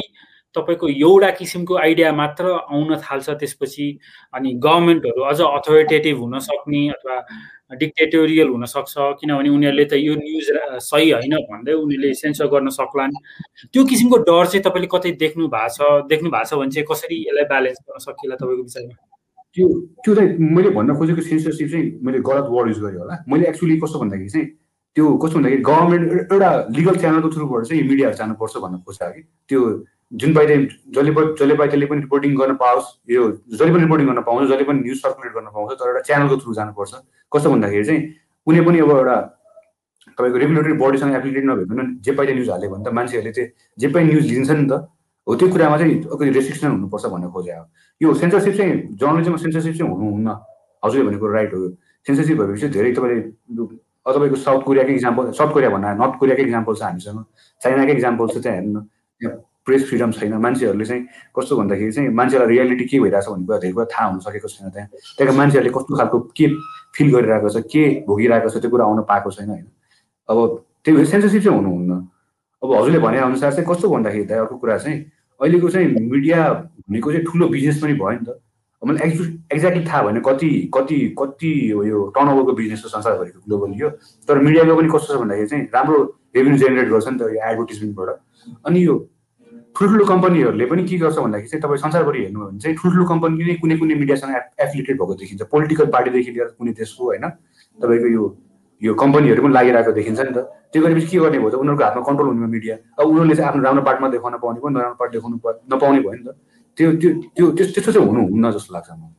तपाईँको एउटा किसिमको आइडिया मात्र आउन थाल्छ त्यसपछि, अनि गभर्मेन्टहरू अझ अथोरिटेटिभ हुन सक्ने अथवा डिक्टेटोरियल हुन सक्छ, किनभने उनीहरूले त यो न्युज सही होइन भन्दै उनीहरूले सेन्सर गर्न सक्लान्। त्यो किसिमको डर चाहिँ तपाईँले कतै देख्नु भएको छ देख्नु भएको छ भने चाहिँ कसरी यसलाई ब्यालेन्स गर्न सकिएला तपाईँको विचारमा? त्यो त्यो चाहिँ मैले भन्न खोजेको सेन्सरसिप चाहिँ मैले गलत वर्ड युज गरेँ होला। मैले एक्चुअली कस्तो भन्दाखेरि चाहिँ त्यो कस्तो भन्दाखेरि गभर्मेन्ट एउटा लिगल च्यानलको थ्रुबाट चाहिँ मिडियाहरू जानुपर्छ भन्न खोज्छ कि त्यो जुन पाइले जसले जसले पाइ त्यसले पनि रिपोर्टिङ गर्न पाओस्, यो जसले पनि रिपोर्टिङ गर्न पाउँछ, जसले पनि न्युज सर्कुलेट गर्न पाउँछ, तर एउटा च्यानलको थ्रु जानुपर्छ। कस्तो भन्दाखेरि चाहिँ कुनै पनि अब एउटा तपाईँको रेगुलेटरी बडीसँग एफिलिएटेड नभइकन जे पाइले न्युज हाल्यो भने त मान्छेहरूले चाहिँ जे पाइ न्युज लिन्छ नि त, हो त्यो कुरामा चाहिँ अलिकति रेस्ट्रिक्सन हुनुपर्छ भन्ने खोजे हो। यो सेन्सरसिप चाहिँ जर्नलिजममा सेन्सरसिप चाहिँ हुनुहुन्न, हजुरले भनेको राइट हो। सेन्सरसिप भएपछि धेरै तपाईँले तपाईँको साउथ कोरियाकै इक्जाम्पल, साउथ कोरिया भन्दा नर्थ कोरियाकै इक्जाम्पल छ हामीसँग, चाइनाकै इक्जाम्पल छ। त्यहाँ हेर्नु त्यहाँ प्रेस फ्रिडम छैन। मान्छेहरूले चाहिँ कस्तो भन्दाखेरि चाहिँ मान्छेलाई रियालिटी के भइरहेछ भन्ने कुरा धेरै कुरा थाहा हुन सकेको छैन। त्यहाँ त्यहाँको मान्छेहरूले कस्तो खालको के फिल गरिरहेको छ, के भोगिरहेको छ, त्यो कुरा आउन पाएको छैन होइन। अब त्यो सेन्सरसिप चाहिँ हुनुहुन्न। अब हजुरले भने अनुसार चाहिँ कस्तो भन्दाखेरि त अर्को कुरा चाहिँ अहिलेको चाहिँ मिडिया भनेको चाहिँ ठुलो बिजनेस पनि भयो नि त। मलाई एक्ज्याक्टली थाहा भएन कति कति कति यो टर्नओभरको बिजनेस हो संसारभरिको ग्लोबल यो, तर मिडियाको पनि कस्तो छ भन्दाखेरि चाहिँ राम्रो रेभेन्यू जेनेरेट गर्छ नि त यो एडभर्टिजमेन्टबाट। अनि यो ठुल्ठुलो कम्पनीहरूले पनि के गर्छ भन्दाखेरि चाहिँ तपाईँ संसारभरि हेर्नु भने चाहिँ ठुल्ठुलो कम्पनी नै कुनै कुनै मिडियासँग एफिलिएटेड भएको देखिन्छ। पोलिटिकल पार्टीदेखि लिएर कुनै देशको होइन तपाईँको यो यो कम्पनीहरू पनि लागिरहेको देखिन्छ नि त। त्यो गरेपछि के गर्ने भयो त, उनीहरूको हातमा कन्ट्रोल हुने मिडिया। अब उनीहरूले चाहिँ आफ्नो राम्रो पार्टमा देखाउन पाउने पनि नराम्रो पार्ट देखाउनु नपाउने भयो नि त। त्यो त्यो त्यो त्यस्तो चाहिँ हुनुहुन्न जस्तो लाग्छ मलाई।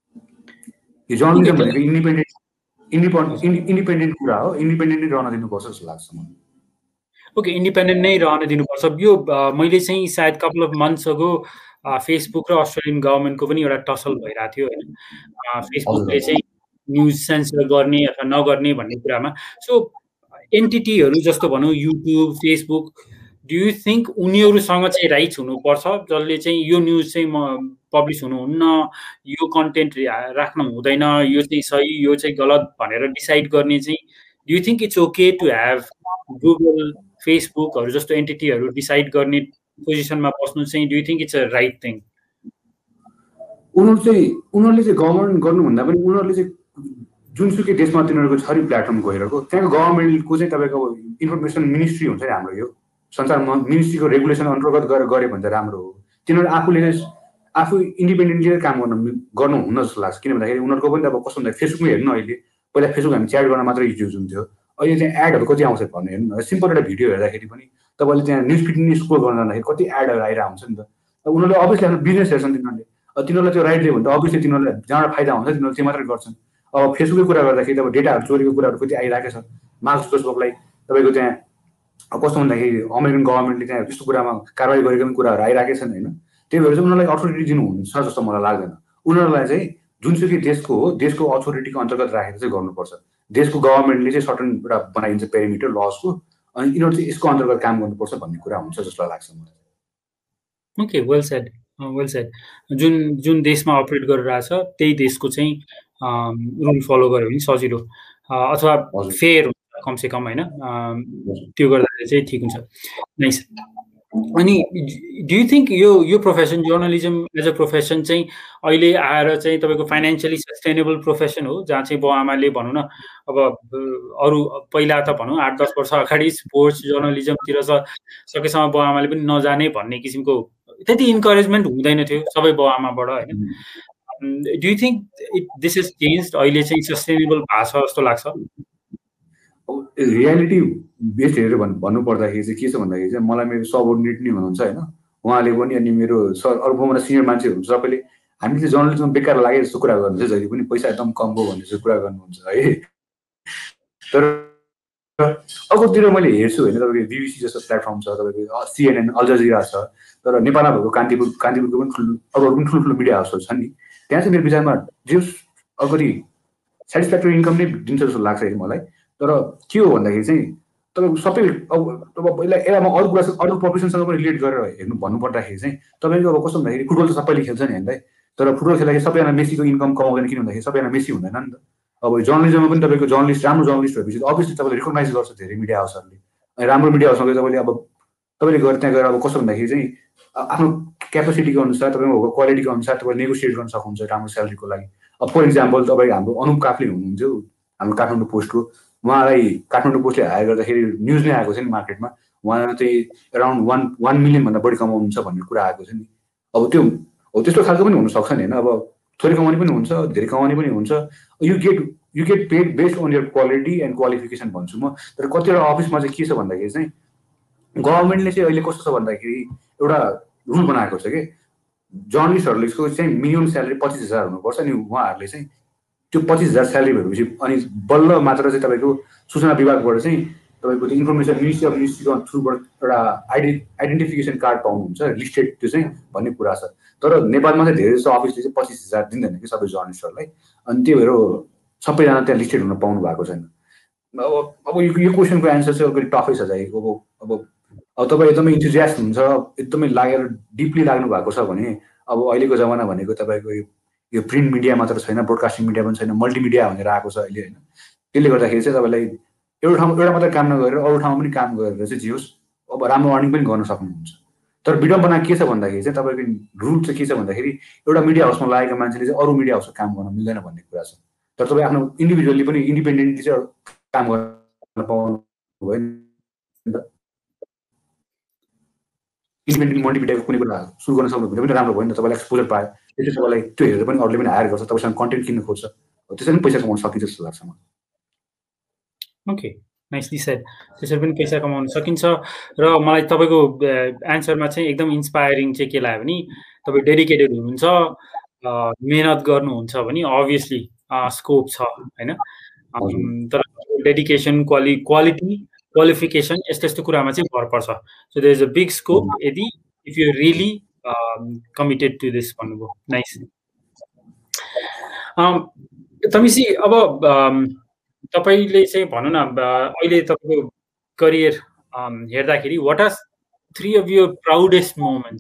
यो जर्नलिजम भनेको इन्डिपेन्डेन्ट इन्डिपेन्डेन्ट इन्डिपेन्डेन्ट कुरा हो, इन्डिपेन्डेन्ट नै रहन दिनुपर्छ जस्तो लाग्छ मलाई। ओके, इन्डिपेन्डेन्ट नै रहन दिनुपर्छ। यो मैले चाहिँ सायद couple of months ago Facebook र अस्ट्रेलियन गभर्मेन्टको पनि एउटा टसल भइरहेको थियो होइन, फेसबुकले चाहिँ न्युज सेन्सर गर्ने अथवा नगर्ने भन्ने कुरामा। सो एन्टिटीहरू जस्तो भनौँ YouTube, Facebook, do you think उनीहरूसँग चाहिँ राइट्स हुनुपर्छ जसले चाहिँ यो न्युज चाहिँ म पब्लिस हुनुहुन्न, यो कन्टेन्ट राख्न हुँदैन, यो चाहिँ सही यो चाहिँ गलत भनेर डिसाइड गर्ने चाहिँ do you think it's okay to have Google, फेसबुकहरू जस्तो एन्टिटीहरू डिसाइड गर्ने पोजिसनमा बस्नु चाहिँ do you think it's a right thing? उनीहरू चाहिँ उनीहरूले चाहिँ गभर्मेन्ट गर्नुभन्दा पनि उनीहरूले चाहिँ जुनसुकै देशमा तिनीहरूको छ नि प्लेटफर्म गइरहेको त्यहाँको गभर्मेन्टको चाहिँ तपाईँको इन्फर्मेसन मिनिस्ट्री हुन्छ नि हाम्रो यो संसारमा, मिनिस्ट्रीको रेगुलेसन अन्तर्गत गरेर गऱ्यो भने चाहिँ राम्रो हो। तिनीहरू आफूले चाहिँ आफू इन्डिपेन्डेन्टली काम गर्न गर्नुहुन्न जस्तो लाग्छ। किन भन्दाखेरि उनीहरूको पनि अब कस्तो भन्दाखेरि फेसबुकमै हेर्नु, अहिले पहिला फेसबुक हामी च्याट गर्न मात्रै युज हुन्थ्यो, अहिले त्यहाँ एडहरू कति आउँछ भन्ने हेर्नु न। सिम्पल एउटा भिडियो हेर्दाखेरि पनि तपाईँले त्यहाँ न्युज फिड पनि स्क्रोल गर्न जाँदाखेरि कति एडहरू आइरहेको हुन्छ नि त। अब उनीहरूले अभियसली आफ्नो बिजनेस हेर्छन् तिनीहरूले, तिनीहरूलाई त्यो राइट दियो भने त अभियसली तिनीहरूलाई जहाँबाट फाइदा हुन्छ तिनीहरूले त्यो मात्रै गर्छन्। अब फेसबुककै कुरा गर्दाखेरि अब डेटाहरू चोरेको कुराहरू कति आइरहेको छ। मार्क जुकरबर्गलाई तपाईँको त्यहाँ कस्तो भन्दाखेरि अमेरिकन गभर्मेन्टले त्यहाँ त्यस्तो कुरामा कारवाही गरेको पनि कुराहरू आइरहेकै छन् होइन। त्यही भएर चाहिँ उनीहरूलाई अथोरिटी दिनुहुन्छ जस्तो मलाई लाग्दैन। उनीहरूलाई चाहिँ जुनसुकै देशको हो देशको अथोरिटीको अन्तर्गत राखेर चाहिँ गर्नुपर्छ। देशको गभर्मेन्टले चाहिँ सर्टन एउटा बनाइदिन्छ पेरिमिटर लजको, अनि यिनीहरू चाहिँ यसको अन्तर्गत काम गर्नुपर्छ भन्ने कुरा हुन्छ जस्तो लाग्छ मलाई। Okay, well said, well said. जुन जुन देशमा अपरेट गरिरहेछ त्यही देशको चाहिँ रुल फलो गर्यो भने सजिलो अथवा फेयर हुन्छ कमसे कम होइन, त्यो गर्दाखेरि चाहिँ ठिक हुन्छ। नाइस। अनि डु यु थिङ्क यो यो profession journalism as a profession चाहिँ अहिले आएर चाहिँ तपाईँको फाइनेन्सियली सस्टेनेबल प्रोफेसन हो, जहाँ चाहिँ बाउ आमाले भनौँ न अब अरू पहिला त भनौँ आठ दस वर्ष अगाडि स्पोर्ट्स जर्नलिजमतिर सकेसम्म बाउ आमाले पनि नजाने भन्ने किसिमको त्यति इन्करेजमेन्ट हुँदैन थियो सबै बाउ आमाबाट होइन। Do you think it this is change, अहिले चाहिँ सस्टेनेबल भएको छ जस्तो लाग्छ? रियालिटी बेस्ड हेरेर भन् भन्नु पर्दाखेरि चाहिँ के छ भन्दाखेरि चाहिँ मलाई मेरो सबअर्डिनेट नै हुनुहुन्छ होइन, उहाँले पनि अनि मेरो सर अर्कोबाट सिनियर मान्छेहरू हुन्छ सबैले हामीले चाहिँ जर्नलिजम बेकार लागे जस्तो कुरा गर्नुहुन्छ, जहिले पनि पैसा एकदम कम हो भन्ने चाहिँ कुरा गर्नुहुन्छ है। तर अर्कोतिर मैले हेर्छु होइन, तपाईँको बिबिसी जस्तो प्लेटफर्म छ, तपाईँको सिएनएन, अल जजिरा छ, तर नेपालमा भएको कान्तिपुर कान्तिपुरको पनि ठुलो अरू पनि ठुल्ठुलो मिडिया हाउसहरू छन् नि, त्यहाँ चाहिँ मेरो विचारमा जे अगाडि सेटिस्फ्याक्टरी इन्कम नै दिन्छ जस्तो लाग्छ मलाई। तर के हो भन्दाखेरि चाहिँ तपाईँको सबै अब अब पहिला एरामा अरू कुरा अरू प्रोफेसनसँग पनि रिलेट गरेर हेर्नु भन्नुपर्दाखेरि चाहिँ तपाईँको अब कस्तो भन्दाखेरि फुटबल त सबैले खेल्छ नि हामीलाई, तर फुटबल खेल्दाखेरि सबैजना मेसीको इन्कम कमाउँदैन, किन भन्दाखेरि सबैजना मेसी हुँदैन नि त। अब जर्नलिजममा पनि तपाईँको जर्नलिस्ट राम्रो जर्नलिस्ट भएपछि अभियसली तपाईँले रिकगनाइज गर्छ धेरै मिडिया हाउसहरूले, अनि राम्रो मिडिया हाउसमा तपाईँले अब तपाईँले गएर त्यहाँ गएर अब कस्तो भन्दाखेरि चाहिँ आफ्नो क्यापेसिटीको अनुसार तपाईँको क्वालिटीको अनुसार तपाईँले नेगोसिएट गर्न सक्नुहुन्छ राम्रो स्यालेरीको लागि। अब फर इक्जाम्पल तपाईँ हाम्रो अनुप काफ्ले हुनुहुन्थ्यो हाम्रो काठमाडौँ पोस्टको, उहाँलाई काठमाडौँ पोस्टले हायर गर्दाखेरि न्युज नै आएको छ नि मार्केटमा, उहाँ चाहिँ एराउन्ड वान वान मिलियनभन्दा बढी कमाउनुहुन्छ भन्ने कुरा आएको छ नि। अब त्यो हो त्यस्तो खालको पनि हुनसक्छ नि होइन, अब थोरै कमाउने पनि हुन्छ धेरै कमाउने पनि हुन्छ। You get you get paid based on your quality and qualification भन्छु म। तर कतिवटा अफिसमा चाहिँ के छ भन्दाखेरि चाहिँ गभर्मेन्टले चाहिँ अहिले कस्तो छ भन्दाखेरि एउटा रुल बनाएको छ कि जर्नलिस्टहरूले चाहिँ मिनिमम स्यालेरी पच्चिस हजार हुनुपर्छ, अनि उहाँहरूले चाहिँ त्यो पच्चिस हजार स्यालेरी भएपछि अनि बल्ल मात्र चाहिँ तपाईँको सूचना विभागबाट चाहिँ तपाईँको त्यो इन्फर्मेसन मिनिस्ट्री अफ मिनिस्ट्रीको थ्रुबाट एउटा आइडि आइडेन्टिफिकेसन कार्ड पाउनुहुन्छ लिस्टेड त्यो चाहिँ भन्ने कुरा छ। तर नेपालमा चाहिँ धेरै जस्तो अफिसले चाहिँ पच्चिस हजार दिँदैन कि सबै जर्नलिस्टहरूलाई, अनि त्यो भएर सबैजना त्यहाँ लिस्टेड हुन पाउनु भएको छैन। अब अब यो क्वेसनको एन्सर चाहिँ अलिकति टफै छ चाहिँ। अब अब अब तपाईँ एकदमै इन्थुजियास्ट हुन्छ, एकदमै लागेर डिपली लाग्नु भएको छ भने अब अहिलेको जमाना भनेको तपाईँको यो प्रिन्ट मिडिया मात्र छैन, ब्रोडकास्टिङ मिडिया पनि छैन, मल्टिमिडिया भनेर आएको छ अहिले होइन। त्यसले गर्दाखेरि चाहिँ तपाईँलाई एउटा ठाउँ एउटा मात्रै काम नगरेर अरू ठाउँमा पनि काम गरेर चाहिँ जे होस् अब राम्रो अर्निङ पनि गर्न सक्नुहुन्छ। तर विडम्बना के छ भन्दाखेरि चाहिँ तपाईँको रुल चाहिँ के छ भन्दाखेरि एउटा मिडिया हाउसमा लागेको मान्छेले चाहिँ अरू मिडिया हाउसमा काम गर्न मिल्दैन भन्ने कुरा छ। तर तपाईँ आफ्नो इन्डिभिजुअली पनि इन्डिपेन्डेन्टली चाहिँ काम गर्न पाउनु भयो नि त। इन्डिपेन्डेन्ट मल्टिमिडियाको कुनै कुरा सुरु गर्न सक्नु भने पनि राम्रो भयो नि त, तपाईँलाई एक्सपोजर पायो, त्यसले तपाईँलाई त्यो हेरेर पनि अरूले पनि हायर गर्छ, तपाईँसँग कन्टेन्ट किन्न खोज्छ, त्यसरी पनि पैसा कमाउन सकिन्छ जस्तो लाग्छ मलाई। Okay, nicely said. त्यसरी पनि पैसा कमाउन सकिन्छ। र मलाई तपाईँको एन्सरमा चाहिँ एकदम इन्सपायरिङ चाहिँ के लाग्यो भने तपाईँ डेडिकेटेड हुनुहुन्छ, मेहनत गर्नुहुन्छ भने अभियसली स्कोप छ होइन। तर डेडिकेसन क्वालि क्वालिटी क्वालिफिकेसन यस्तो यस्तो कुरामा चाहिँ भर पर्छ। So there is a big scope यदि if you really committed to this भन्नुभयो। नाइस। तमिसी अब तपाईँले चाहिँ भनौँ न अहिले तपाईँको करियर हेर्दाखेरि what are three of your proudest moments?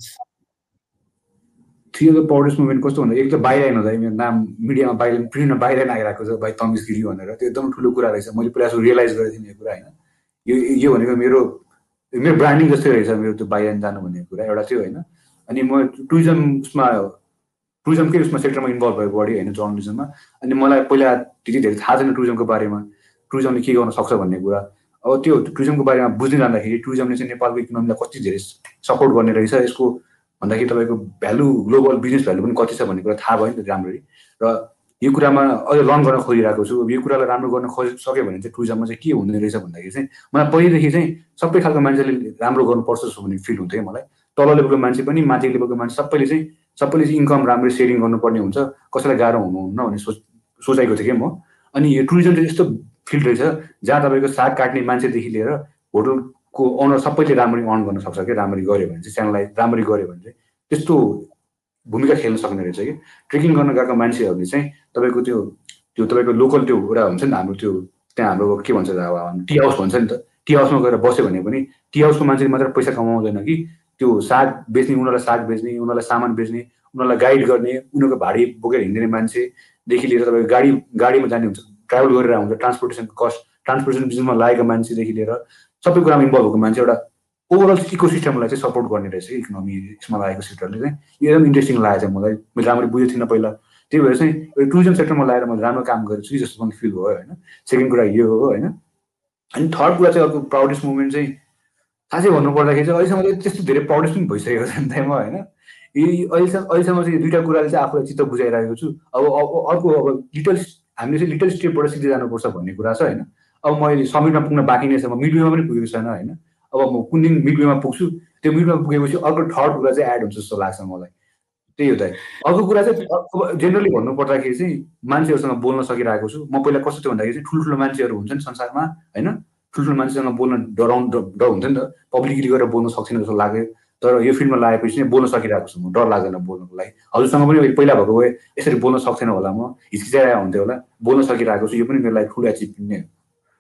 Three of the proudest moment कस्तो भन्दा एक त बाहिर आइन हुँदा मेरो नाम मिडियामा बाहिर प्रिन्टमा बाहिर आइरहेको छ भाइ तमिस गिरी भनेर, त्यो एकदम ठुलो कुरा रहेछ। मैले पहिला यसो रियलाइज गरेको थिएँ यो कुरा होइन, यो यो भनेको मेरो मेरो ब्रान्डिङ जस्तै रहेछ मेरो त्यो बाहिर जानु भन्ने कुरा एउटा थियो होइन। अनि म टुरिज्म उसमा टुरिज्मकै उसमा सेक्टरमा इन्भल्भ भयो बढी होइन जर्नलिजममा। अनि मलाई पहिला त्यति धेरै थाहा छैन टुरिज्मको बारेमा, टुरिज्मले के गर्न सक्छ भन्ने कुरा। अब त्यो टुरिज्मको बारेमा बुझ्दै जाँदाखेरि टुरिज्मले चाहिँ नेपालको इकोनोमीलाई कति धेरै सपोर्ट गर्ने रहेछ, यसको भन्दाखेरि तपाईँको भ्यालु ग्लोबल बिजनेस भ्यालु पनि कति छ भन्ने कुरा थाहा भयो नि त राम्ररी। र यो कुरामा अझ लर्न गर्न खोजिरहेको छु। यो कुरालाई राम्रो गर्न खोज सक्यो भने चाहिँ टुरिज्ममा चाहिँ के हुने रहेछ भन्दाखेरि चाहिँ मलाई पहिलेदेखि चाहिँ सबै खालको मान्छेले राम्रो गर्नुपर्छ जस्तो भन्ने फिल हुन्थ्यो मलाई। तल लेभलको मान्छे पनि माथि लेभलको मान्छे सबैले चाहिँ सबैले चाहिँ इन्कम राम्ररी सेयरिङ गर्नुपर्ने हुन्छ, कसैलाई गाह्रो हुनुहुन्न भन्ने सोच सोचाएको थिएँ कि म। अनि यो टुरिज्म चाहिँ यस्तो फिल्ड रहेछ जहाँ तपाईँको साग काट्ने मान्छेदेखि लिएर होटलको ओनर सबैले राम्ररी अर्न गर्न सक्छ कि राम्ररी गऱ्यो भने चाहिँ, च्यानललाई राम्ररी गऱ्यो भने चाहिँ त्यस्तो भूमिका खेल्न सक्ने रहेछ कि। ट्रेकिङ गर्न गएको मान्छेहरूले चाहिँ तपाईँको त्यो त्यो तपाईँको लोकल त्यो एउटा हुन्छ नि हाम्रो त्यो त्यहाँ हाम्रो के भन्छ अब टी हाउस भन्छ नि त, टी हाउसमा गएर बस्यो भने पनि टी हाउसको मान्छेले मात्र पैसा कमाउँदैन कि त्यो साग बेच्ने उनीहरूलाई साग बेच्ने उनीहरूलाई सामान बेच्ने उनीहरूलाई गाइड गर्ने उनीहरूको भाडी बोकेर हिँड्ने मान्छेदेखि लिएर तपाईँको गाडी गाडीमा जाने हुन्छ ट्राभल गरेर हुन्छ ट्रान्सपोर्टेसनको कस्ट ट्रान्सपोर्टेसन बिजनेसमा लागेको मान्छेदेखि लिएर सबै कुरामा इन्भल्भ भएको मान्छे एउटा ओभरअल इको सिस्टमलाई चाहिँ सपोर्ट गर्ने रहेछ इकोनोमी यसमा लागेको सेक्टरले चाहिँ। यो एकदम इन्ट्रेस्टिङ लागेको छ मलाई, मैले राम्ररी बुझेको थिइनँ पहिला। त्यही भएर चाहिँ टुरिज्म सेक्टरमा लगाएर मैले राम्रो काम गरेको छु जस्तो पनि फिल भयो होइन। सेकेन्ड कुरा यो हो होइन। अनि थर्ड कुरा चाहिँ अर्को प्राउडेस्ट मोमेन्ट चाहिँ खासै भन्नुपर्दाखेरि चाहिँ अहिलेसम्म चाहिँ त्यस्तो धेरै प्राउडेस्ट पनि भइसकेको छ नि म होइन। यी अहिलेसम्म अहिलेसम्म चाहिँ दुईवटा कुराले चाहिँ आफूलाई चित्त बुझाइरहेको छु। अब अर्को अब लिटल हामीले चाहिँ लिटल स्टेपबाट सिक्दै जानुपर्छ भन्ने कुरा छ होइन। अब मैले समिटमा पुग्न बाँकी नै छ, म मिडवेमा पनि पुगेको छैन होइन। अब म कुन दिन मिडवेमा पुग्छु, त्यो मिडवेमा पुगेपछि अर्को थर्ड कुरा चाहिँ एड हुन्छ जस्तो लाग्छ मलाई। त्यही हो त। अर्को कुरा चाहिँ अब जेनरली भन्नु पर्दाखेरि चाहिँ मान्छेहरूसँग बोल्न सकिरहेको छु। म पहिला कस्तो थियो भन्दाखेरि चाहिँ ठुल्ठुलो मान्छेहरू हुन्छ नि संसारमा होइन, ठुल्ठुलो मान्छेसँग बोल्न डराउनु डर हुन्छ नि त, पब्लिकली गएर बोल्न सक्छिनँ जस्तो लाग्यो। तर यो फिल्डमा लागेपछि चाहिँ बोल्न सकिरहेको छु, म डर लाग्दैन बोल्नको लागि। हजुरसँग पनि पहिला भएको भए यसरी बोल्न सक्थेन होला, म हिचकिचाइरहेको हुन्थ्यो होला, बोल्न सकिरहेको छु, यो पनि मेरो लागि ठुलो एचिभमेन्ट नै हो।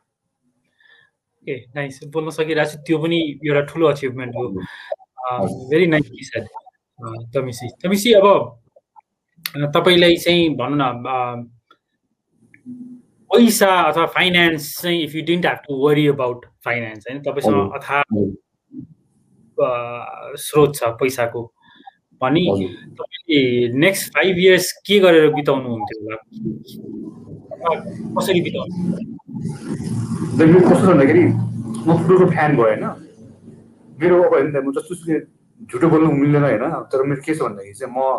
ए नाइस, बोल्न सकिरहेको छु, त्यो पनि एउटा ठुलो अचिभमेन्ट हो। Very nicely said Tamisi. Tamisi अब तपाईँलाई चाहिँ भनौँ न पैसा अथवा फाइनेन्स चाहिँ if you didn't have to worry about finance होइन, तपाईँसँग अथाह स्रोत छ पैसाको पनि तपाईँले नेक्स्ट फाइभ इयर्स के गरेर बिताउनु हुन्थ्यो होला, कसरी बिताउनु? कस्तो भन्दाखेरि म फुटबलको फ्यान भयो होइन, मेरो अब होइन म जस्तो झुटो बोल्नु मिल्दैन होइन, तर मेरो के छ भन्दाखेरि चाहिँ म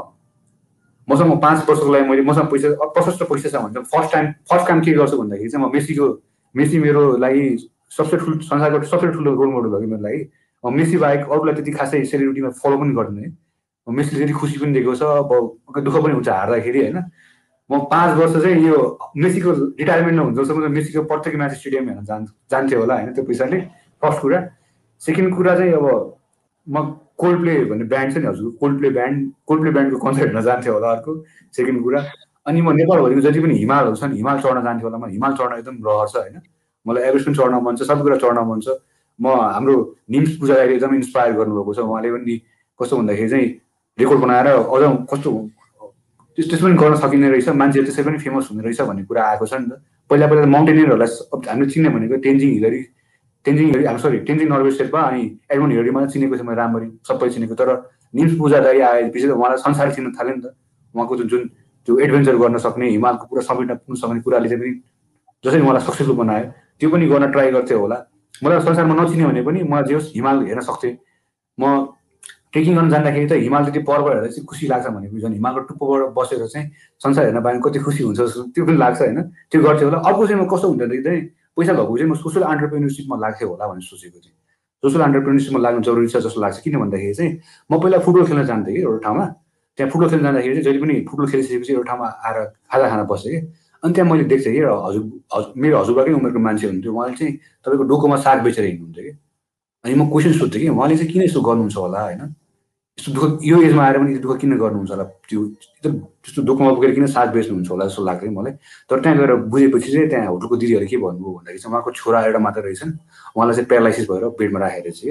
मसँग पाँच वर्षको लागि मैले मसँग पैसा प्रशस्त पैसा छ भने फर्स्ट टाइम फर्स्ट काम के गर्छु भन्दाखेरि चाहिँ म मेसीको मेसी मेरो लागि सबसे ठुलो संसारको सबसे ठुलो रोल मोडल हो कि मेरो लागि। मेसी बाहेक अरूलाई त्यति खासै सेलिब्रिटीमा फलो पनि गर्दैन है। मेसीले त्यति खुसी पनि दिएको छ, अब दुःख पनि हुन्छ हार्दाखेरि होइन। म पाँच वर्ष चाहिँ यो मेसीको रिटायरमेन्ट नहुन्छ जसम्म मेसीको प्रत्येक म्याच स्टेडियम हेर्न जान् जान्थ्यो होला होइन त्यो पैसाले, फर्स्ट कुरा। सेकेन्ड कुरा चाहिँ अब म कोल्ड प्ले भन्ने ब्यान्ड छ नि हजुर, Coldplay band Coldplay ब्यान्डको कन्सर्ट हेर्न जान्थ्यो होला अर्को सेकेन्ड कुरा। अनि म नेपालभरिको जति पनि हिमालहरू छन् हिमाल चढ्न जान्थ्यो होला। म हिमाल चढ्न एकदम रहर छ होइन, मलाई एभरेस्ट पनि चढ्न मन छ, सबै कुरा चढ्न मन छ। म हाम्रो निम्स पूजालाई एकदम इन्सपायर गर्नुभएको छ उहाँले पनि। कस्तो भन्दाखेरि चाहिँ रेकर्ड बनाएर अझ कस्तो त्यस्तो पनि गर्न सकिने रहेछ, मान्छेहरू त्यसै पनि फेमस हुने रहेछ भन्ने कुरा आएको छ नि त। पहिला पहिला माउन्टेनियरहरूलाई हामीले चिन्ने भनेको तेन्जिङ हिलरी तेन्जिङ हिलरी अब सरी तेन्जिङ नर्वे शेर्पा अनि एडमन्ड हिलरी मात्रै चिनेको छ मैले राम्ररी, सबै चिनेको। तर निम्स पूजा दाइ आएपछि त उहाँलाई संसार चिन्न थाल्यो नि त। उहाँको जुन जुन त्यो एडभेन्चर गर्न सक्ने हिमालको पुरा समेट्न पुग्न सक्ने कुराले चाहिँ पनि जसरी उहाँलाई सक्सेसफुल बनायो त्यो पनि गर्न ट्राई गर्थ्यो होला। मलाई संसारमा नचिने भने पनि मलाई जे होस् हिमाल हेर्न सक्थेँ। म ट्रेकिङ गर्न जाँदाखेरि त हिमाल त्यति पर्व हेर्दा चाहिँ खुसी लाग्छ भनेको झन् हिमालको टुप्पोबाट बसेर चाहिँ संसार हेर्न पाएँ कति खुसी हुन्छ त्यो पनि लाग्छ होइन, त्यो गर्थ्यो होला। अर्को चाहिँ म कस्तो हुन्थ्यो चाहिँ पैसा भएको चाहिँ म सोसल एन्टरप्रेन्योरसिपमा लाग्थ्यो होला भनेर सोचेको थिएँ। सोसल एन्टरप्रेन्योरसिपमा लाग्नु जरुरी छ जस्तो लाग्छ, किन भन्दाखेरि चाहिँ म पहिला फुटबल खेल्न जान्थेँ कि एउटा ठाउँमा। त्यहाँ फुटबल खेल्न जाँदाखेरि चाहिँ जहिले पनि फुटबल खेलिसकेपछि एउटा ठाउँमा आएर खाजा खान बस्थेँ कि। अनि त्यहाँ मैले देख्थेँ कि हजुर हजुर मेरो हजुरबाकै उमेरको मान्छे हुनुहुन्थ्यो, उहाँले चाहिँ तपाईँको डोकोमा साग बेचेर हिँड्नुहुन्थ्यो कि। अनि म क्वेसन सोध्थेँ कि उहाँले चाहिँ किन यस्तो गर्नुहुन्छ होला होइन, यस्तो दुःख यो एजमा आएर पनि दुःख किन गर्नुहुन्छ होला, त्यो त्यस्तो दोकानमा पुगेर किन साग बेच्नुहुन्छ होला जस्तो लाग्थ्यो मलाई। तर त्यहाँ गएर बुझेपछि चाहिँ त्यहाँ होटलको दिदीहरूले के भन्नुभयो भन्दाखेरि चाहिँ उहाँको छोरा एउटा मात्र रहेछन्, उहाँलाई चाहिँ प्यारालाइसिस भएर बेडमा राखेर चाहिँ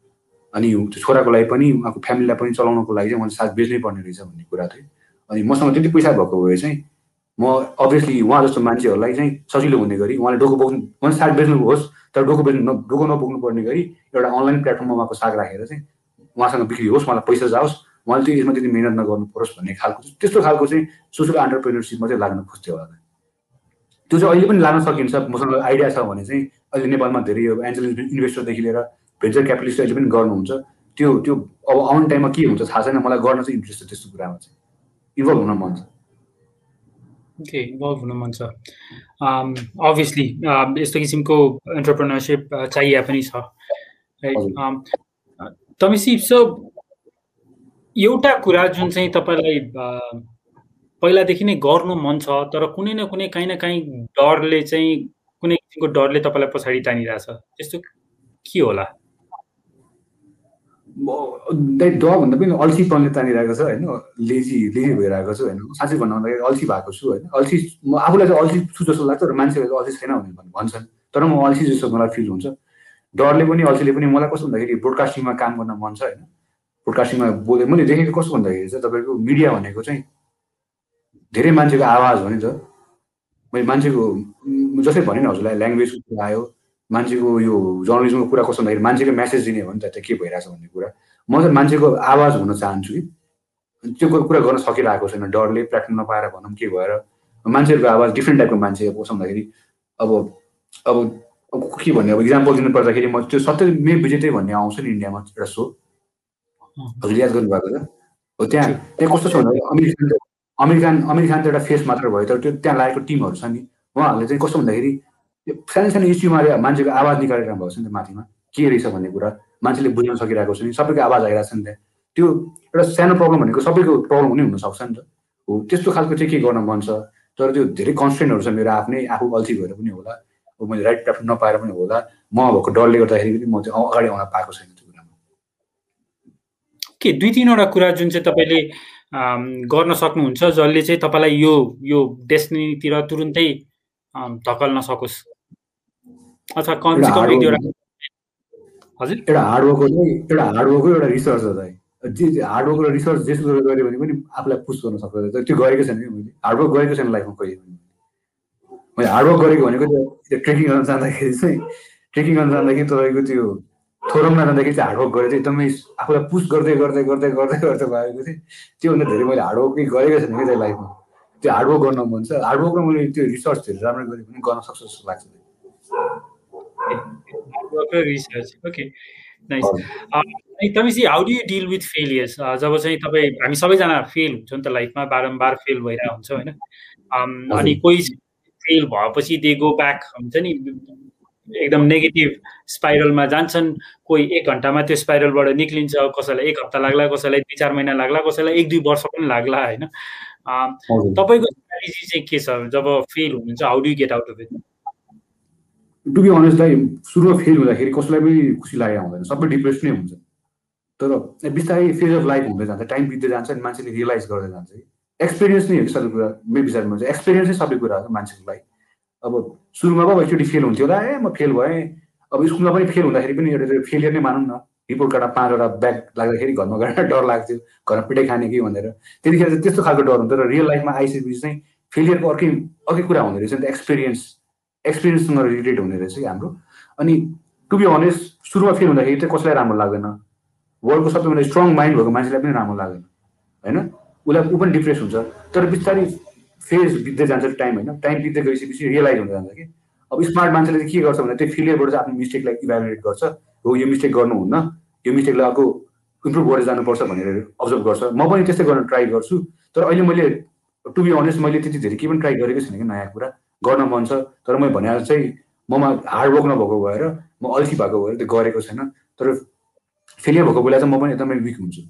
अनि त्यो छोराको लागि पनि उहाँको फ्यामिलीलाई पनि चलाउनको लागि चाहिँ उहाँले साग बेच्नै पर्ने रहेछ भन्ने कुरा थियो। अनि मसँग त्यति पैसा भएको भए चाहिँ म अभियसली उहाँ जस्तो मान्छेहरूलाई चाहिँ सजिलो हुने गरी उहाँले डोको बोक्नु उहाँले साग बेच्नु होस् तर डोको बेच्नु डोको नपुग्नु पर्ने गरी एउटा अनलाइन प्लेटफर्ममा उहाँको साग राखेर चाहिँ उहाँसँग बिक्री होस्, उहाँलाई पैसा जाओस्, उहाँले त्यो यसमा त्यति मिहिनेत नगर्नु परोस् भन्ने खालको त्यस्तो खालको चाहिँ सोसल एन्टरप्रेन्योरसिपमा चाहिँ लाग्न खोज्थ्यो होला। त्यो चाहिँ अहिले पनि लाग्न सकिन्छ। मसँग आइडिया छ भने चाहिँ अहिले नेपालमा धेरै अब एन्जल इन्भेस्टरदेखि लिएर भेन्चर क्यापिटलिस्ट अहिले पनि गर्नुहुन्छ। त्यो त्यो अब आउने टाइममा के हुन्छ थाहा छैन, मलाई गर्न चाहिँ इन्ट्रेस्ट छ त्यस्तो कुरामा चाहिँ इन्भल्भ हुन मन छ। ओके, इन्भल्भ हुन मन छ। अभियसली यस्तो किसिमको एन्टरप्रेन्योरसिप चाहिए पनि छ है। तमिसी सो एउटा कुरा जुन चाहिँ तपाईँलाई पहिलादेखि नै गर्नु मन छ तर कुनै न कुनै काहीँ न काहीँ डरले चाहिँ कुनै किसिमको डरले तपाईँलाई पछाडि तानिरहेछ, त्यस्तो के होला? डर भन्दा पनि अल्छीपनले तानिरहेको छ होइन, लेजी लेजी भइरहेको छु होइन। साँच्चै भन्नु भन्दाखेरि अल्छी भएको छु होइन। अल्छी म आफूलाई चाहिँ अल्छी छु जस्तो लाग्छ र मान्छेहरूले अल्छी छैन भनेर भन्छन्, तर म अल्छी जस्तो मलाई फिल हुन्छ। डरले पनि अल्छीले पनि मलाई कस्तो भन्दाखेरि ब्रोडकास्टिङमा काम गर्न मन छ होइन। ब्रोडकास्टिङमा बोले मैले देखेको कस्तो भन्दाखेरि चाहिँ तपाईँको मिडिया भनेको चाहिँ धेरै मान्छेको आवाज हो नि त। मैले मान्छेको जसै भने नि हजुरलाई ल्याङ्ग्वेजको कुरा आयो, मान्छेको यो जर्नलिजमको कुरा कस्तो भन्दाखेरि मान्छेको मेसेज दिने हो नि त त्यहाँ के भइरहेछ भन्ने कुरा। म चाहिँ मान्छेको आवाज हुन चाहन्छु कि त्यो कुरा गर्न सकिरहेको छैन, डरले प्लेटफर्म नपाएर भनौँ के भएर। मान्छेहरूको आवाज डिफ्रेन्ट टाइपको मान्छे कस्तो भन्दाखेरि अब अब के भन्ने अब इक्जाम्पल दिनु पर्दाखेरि म त्यो सत्य मे विजेतै भन्ने आउँछ नि इन्डियामा एउटा सो, हजुर याद गर्नुभएको छ हो। त्यहाँ त्यहाँ कस्तो छ भन्दा अमिर खान अमिर खान अमिर खान त एउटा फेस मात्र भयो, तर त्यो त्यहाँ लागेको टिमहरू छ नि उहाँहरूले चाहिँ कस्तो भन्दाखेरि सानो सानो इस्युमा मान्छेको आवाज निकालिरहनु भएको छ नि त माथिमा के रहेछ भन्ने कुरा मान्छेले बुझ्न सकिरहेको छ नि, सबैको आवाज आइरहेको छ नि त्यहाँ। त्यो एउटा सानो प्रब्लम भनेको सबैको प्रब्लम हुने हुनसक्छ नि त हो। त्यस्तो खालको चाहिँ के गर्न मन छ, तर त्यो धेरै कन्स्टेन्टहरू छ मेरो आफ्नै, आफू अल्छी भएर पनि होला, मैले राइट प्लेटफर्म नपाएर पनि होला, म भएको डरले गर्दाखेरि पनि म चाहिँ अगाडि आउन पाएको छैन त्यो कुरामा। के दुई तिनवटा कुरा जुन चाहिँ तपाईँले गर्न सक्नुहुन्छ जसले चाहिँ तपाईँलाई यो यो डेस्टिनीतिर तुरुन्तै धकल्न सकोस् अथवा कम से कम एक दुईवटा हजुर एउटा हार्डवर्कको चाहिँ एउटा हार्डवर्कको एउटा रिसर्च हो दाइ। जे हार्डवर्क र रिसर्च जेसो गऱ्यो भने पनि आफूलाई पुस गर्न सक्छ। त्यो गरेको छैन कि मैले हार्डवर्क गरेको छैन लाइफमा कहिले पनि। मैले हार्डवर्क गरेको भनेको त्यो ट्रेकिङ गर्न जाँदाखेरि चाहिँ ट्रेकिङ गर्न जाँदाखेरि तपाईँको त्यो थोरममा जाँदाखेरि चाहिँ हार्डवर्क गरेर चाहिँ एकदमै आफूलाई पुस गर्दै गर्दै गर्दै गर्दै गर्दै भएको थिएँ। त्योभन्दा धेरै मैले हार्डवर्कै गरेकै छैन कि लाइफमा। त्यो हार्डवर्क गर्न मन छ, हार्डवर्कमा मैले त्यो रिसर्च धेरै राम्रो गरेँ पनि गर्न सक्छु जस्तो लाग्छ। Research okay nice. Tamisi how do you deal with failures? जब चाहिँ तपाईँ हामी सबैजना फेल हुन्छ नि त लाइफमा, बारम्बार फेल भइरहेको हुन्छ होइन। अनि कोही फेल भएपछि दे गो ब्याक हुन्छ नि एकदम नेगेटिभ स्पाइरलमा जान्छन्। कोही एक घन्टामा त्यो स्पाइरलबाट निक्लिन्छ, कसैलाई एक हप्ता लाग्ला, कसैलाई दुई चार महिना लाग्ला, कसैलाई एक दुई वर्ष पनि लाग्ला होइन। तपाईँको स्ट्राटेजी चाहिँ के छ जब फेल हुनुहुन्छ? How do you get out of it? To be honest दाइ, सुरुमा फेल हुँदाखेरि कसैलाई पनि खुसी लागेको हुँदैन, सबै डिप्रेस नै हुन्छ। तर बिस्तारै फेज अफ लाइफ हुँदै जान्छ, टाइम बित्दै जान्छ अनि मान्छेले रियलाइज गर्दै जान्छ कि एक्सपिरियन्स नै हो कि सबै कुरा। मेरो विचारमा चाहिँ एक्सपिरियन्स नै सबै कुरा हो मान्छेको लागि। अब सुरुमा पो एकचोटि फेल हुन्थ्यो होला, ए म फेल भएँ। अब स्कुलमा पनि फेल हुँदाखेरि पनि एउटा फेलियर नै मानौँ न, रिपोर्ट कार्ड पाँचवटा ब्याग लाग्दाखेरि घरमा गएर डर लाग्थ्यो, घरमा पिटाइ खाने कि भनेर। त्यतिखेर चाहिँ त्यस्तो खालको डर हुन्थ्यो। र रियल लाइफमा आइसकेपछि चाहिँ फेलियरको अर्कै अर्कै कुरा हुँदो रहेछ नि त, एक्सपिरियन्स एक्सपिरियन्ससँग रिलेटेड हुने रहेछ कि हाम्रो। अनि टु बी अनेस्ट सुरुमा फेल हुँदाखेरि चाहिँ कसैलाई राम्रो लाग्दैन, वर्ल्डको सबैभन्दा स्ट्रङ माइन्ड भएको मान्छेलाई पनि राम्रो लाग्दैन होइन, उसलाई ऊ पनि डिप्रेस हुन्छ। तर बिस्तारै फेज बित्दै जान्छ टाइम होइन, टाइम बित्दै गइसकेपछि रियलाइज हुँदै जान्छ कि अब स्मार्ट मान्छेले चाहिँ के गर्छ भने त्यो फेलियरबाट चाहिँ आफ्नो मिस्टेकलाई इभ्यालुएट गर्छ, हो यो मिस्टेक गर्नुहुन्न, यो मिस्टेकलाई अर्को इम्प्रुभ गरेर जानुपर्छ भनेर अब्जर्भ गर्छ। म पनि त्यस्तै गर्न ट्राई गर्छु। तर अहिले मैले टु बी अनेस्ट मैले त्यति धेरै केही पनि ट्राई गरेको छैन कि नयाँ कुरा गर्न मन छ। तर मैले भने चाहिँ ममा हार्डवर्क नभएको भएर म अल्छी भएको भएर त्यो गरेको छैन। तर फेलियर भएको बेला चाहिँ म पनि एकदमै विक हुन्छु।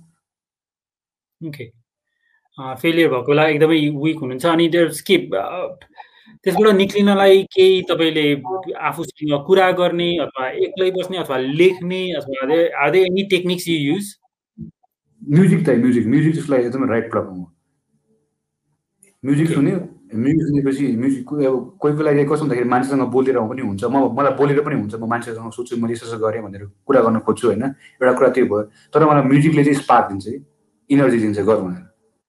ओके, फेलियर भएको बेला एकदमै विक हुनुहुन्छ। अनि के त्यसबाट निक्लिनलाई केही तपाईँले आफूसँग कुरा गर्ने अथवा एक्लै बस्ने अथवा लेख्ने अथवा are there any techniques you use? Music त म्युजिक म्युजिक त्यसलाई एकदमै राइट प्लेटफर्म हो। म्युजिक सुन्यो, म्युजिक सुनेपछि म्युजिक अब कोही कोही लागि कस्तो हुँदाखेरि मान्छेसँग बोलेर पनि हुन्छ, म मलाई बोलेर पनि हुन्छ, म मान्छेसँग सोच्छु मैले यसो गरेँ भनेर कुरा गर्न खोज्छु होइन, एउटा कुरा त्यो भयो। तर मलाई म्युजिकले चाहिँ स्पार्क दिन्छ कि इनर्जी दिन्छ गर भनेर,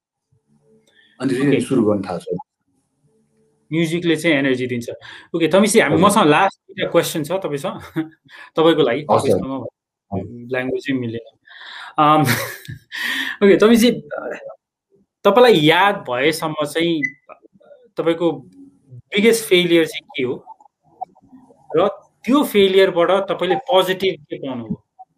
अनि सुरु गर्न थाल्छ। म्युजिकले चाहिँ एनर्जी दिन्छ। ओके तमिसी, हामी मसँग लास्ट एउटा क्वेसन छ तपाईँसँग, तपाईँको लागि, ल्याङ्ग्वेज चाहिँ मिलेन। ओके तमिसी, तपाईँलाई याद भएसम्म चाहिँ तपाईँको बिगेस्ट फेलियर चाहिँ के हो र त्यो फेलियरबाट तपाईँले पोजिटिभ के पाउनुभयो?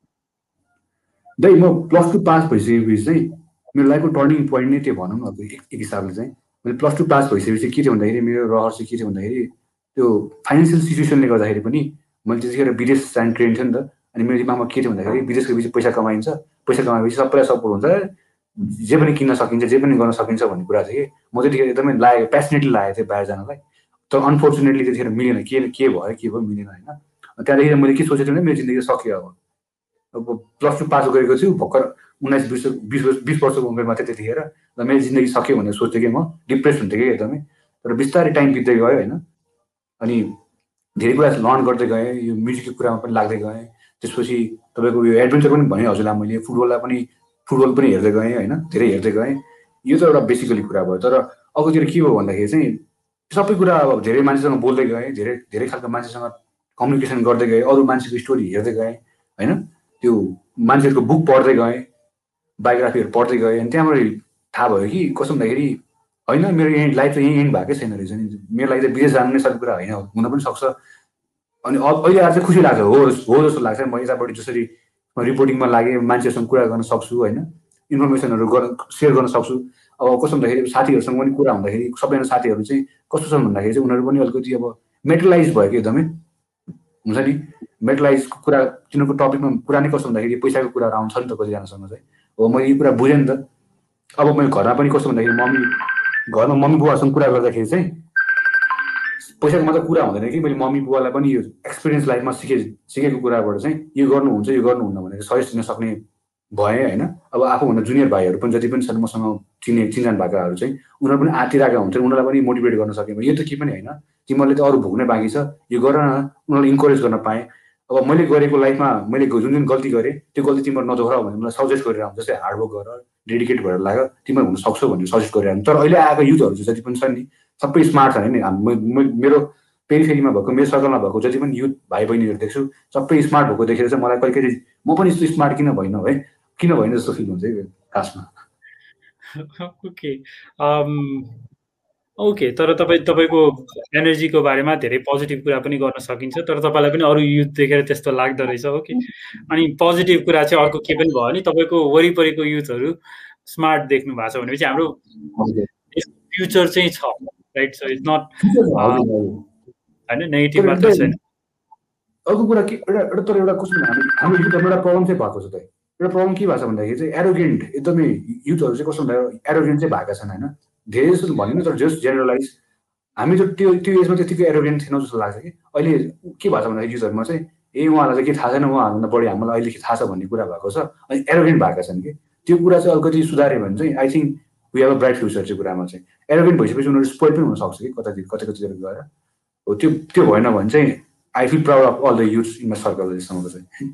दाइ म प्लस टू पास भइसकेपछि चाहिँ मेरो लाइफको टर्निङ पोइन्ट नै त्यो भनौँ न एक हिसाबले चाहिँ। मैले प्लस टू पास भइसकेपछि के थियो भन्दाखेरि मेरो रहर चाहिँ के थियो भन्दाखेरि त्यो फाइनेन्सियल सिचुएसनले गर्दाखेरि पनि मैले त्यतिखेर विदेश जाने ट्रेन थियो नि त। अनि मेरो दिमागमा के थियो भन्दाखेरि विदेश गएपछि पैसा कमाइन्छ, पैसा कमाएपछि सबैलाई सपोर्ट हुन्छ, जे पनि किन्न सकिन्छ, जे पनि गर्न सकिन्छ भन्ने कुरा थियो कि म त्यतिखेर एकदमै लागेको प्यासनेटली लागेको थियो बाहिर जानलाई। तर अनफोर्चुनेटली त्यतिखेर मिलेन, के के भयो के भयो मिलेन होइन। त्यहाँदेखि मैले के सोचेको थिएँ भने मेरो जिन्दगी सक्यो अब अब प्लस टू पास गरेको छु भर्खर उन्नाइस बिस बिस बिस वर्षको उमेरमा थियो त्यतिखेर, र मेरो जिन्दगी सक्यो भनेर सोच्थेँ कि म डिप्रेस हुन्थेँ कि एकदमै। तर बिस्तारै टाइम बित्दै गयो होइन, अनि धेरै कुरा लर्न गर्दै गएँ, यो म्युजिकको कुरामा पनि लाग्दै गएँ। त्यसपछि तपाईँको यो एडभेन्चर पनि भने हजुरलाई मैले, फुटबललाई पनि फुटबल पनि हेर्दै गएँ होइन, धेरै हेर्दै गएँ। यो त एउटा बेसिकली कुरा भयो। तर अर्कोतिर के भयो भन्दाखेरि चाहिँ सबै कुरा अब धेरै मान्छेसँग बोल्दै गएँ, धेरै धेरै खालको मान्छेसँग कम्युनिकेसन गर्दै गएँ, अरू मान्छेको स्टोरी हेर्दै गएँ होइन, त्यो मान्छेहरूको बुक पढ्दै गएँ, बायोग्राफीहरू पढ्दै गएँ। अनि त्यहाँबाट थाहा भयो कि कस्तो भन्दाखेरि होइन मेरो यहीँ लाइफ चाहिँ यहीँ एन्ड भएकै छैन रहेछ नि, मेरो लागि चाहिँ विदेश जानु नै सबै कुरा होइन, हुन पनि सक्छ। अनि अहिले आएर चाहिँ खुसी लाग्छ, हो हो जस्तो लाग्छ। म यतापट्टि जसरी रिपोर्टिङमा लागेँ, मान्छेहरूसँग कुरा गर्न सक्छु होइन, इन्फर्मेसनहरू गर्न सेयर गर्न सक्छु। अब कस्तो भन्दाखेरि साथीहरूसँग पनि कुरा हुँदाखेरि सबैजना साथीहरू चाहिँ कस्तो छन् भन्दाखेरि चाहिँ उनीहरू पनि अलिकति अब मेटलाइज भयो कि एकदमै हुन्छ नि, मेटलाइजको कुरा तिनीहरूको टपिकमा कुरा नै कस्तो भन्दाखेरि पैसाको कुराहरू आउँछ नि त कतिजनासँग चाहिँ। हो मैले यो कुरा बुझेँ नि त। अब मैले घरमा पनि कस्तो भन्दाखेरि मम्मी घरमा मम्मी बुवासँग कुरा गर्दाखेरि चाहिँ पैसाको मात्र कुरा हुँदैन कि मैले मम्मी बुवालाई पनि यो एक्सपिरियन्स लाइफमा सिके सिकेको कुराबाट चाहिँ यो गर्नुहुन्छ यो गर्नुहुन्न भनेर सजेस्ट दिन सक्ने भएँ होइन। अब आफूभन्दा जुनियर भाइहरू पनि जति पनि छन् मसँग चिने चिनजान भएकाहरू चाहिँ उनीहरू पनि आतिरहेका हुन्छन्, उनीहरूलाई पनि मोटिभेट गर्न सकेँ। यो त के पनि होइन, तिमीहरूले त अरू भोग्नै बाँकी छ, यो गर न, उनीहरूलाई इन्करेज गर्न पाएँ। अब मैले गरेको लाइफमा मैले जुन जुन गल्ती गरेँ त्यो गल्ती तिमीहरू नदोहोऱ्याऊ भनेर मलाई सजेस्ट गरिरहन्छ, जस्तै हार्डवर्क गर, डेडिकेट भएर लाग, तिमीहरू हुन सक्छौ भनेर सजेस्ट गरिरहन्छ। तर अहिले आएको युथहरू जति पनि छन् नि सबै स्मार्ट छन् नि, मेरो पेरिफेरीमा भएको मेरो सर्कलमा भएको जति पनि युथ भाइ बहिनीहरू देख्छु सबै स्मार्ट भएको देखेर चाहिँ मलाई कहिले कहिले म पनि यस्तो स्मार्ट किन भएन है किन भएन जस्तो फिल हुन्छ है खासमा। ओके ओके तर तपाईँ तपाईँको एनर्जीको बारेमा धेरै पोजिटिभ कुरा पनि गर्न सकिन्छ, तर तपाईँलाई पनि अरू युथ देखेर त्यस्तो लाग्दो रहेछ। ओके, अनि पोजिटिभ कुरा चाहिँ अर्को के पनि भयो नि, तपाईँको वरिपरिको युथहरू स्मार्ट देख्नु भएको छ भनेपछि हाम्रो फ्युचर चाहिँ छ, राइट? सो इट्स नट होइन नेगेटिभ मात्र छैन। अर्को कुरा के एउटा एउटा तर एउटा कस्तो हामी हाम्रो युथहरूमा एउटा प्रब्लम चाहिँ भएको छ त, एउटा प्रब्लम के भएको छ भन्दाखेरि चाहिँ एरोगेन्ट एकदमै युथहरू चाहिँ कस्तो भन्दा एरोगेन्ट चाहिँ भएका छन् होइन, धेरै जस्तो भन्नु तर जस्ट जेनरलाइज हामी चाहिँ त्यो त्यो एजमा त्यतिको एरोगेन्ट थिएनौँ जस्तो लाग्छ कि अहिले के भएको छ भन्दाखेरि युथहरूमा चाहिँ ए उहाँलाई चाहिँ के थाहा छैन, उहाँहरूभन्दा बढी हामीलाई अहिले के थाहा छ भन्ने कुरा भएको छ अनि एरोगेन्ट भएका छन् कि त्यो कुरा चाहिँ अलिकति सुधार्यो भने चाहिँ I think we have a bright future चाहिँ कुरामा चाहिँ। एरोगेन्ट भइसकेपछि उनीहरू स्पोइल पनि हुनसक्छ कि कतातिर कतै कतितिर गएर, हो त्यो त्यो भएन भने चाहिँ I feel proud of all the youths in my circle जसम्मको चाहिँ।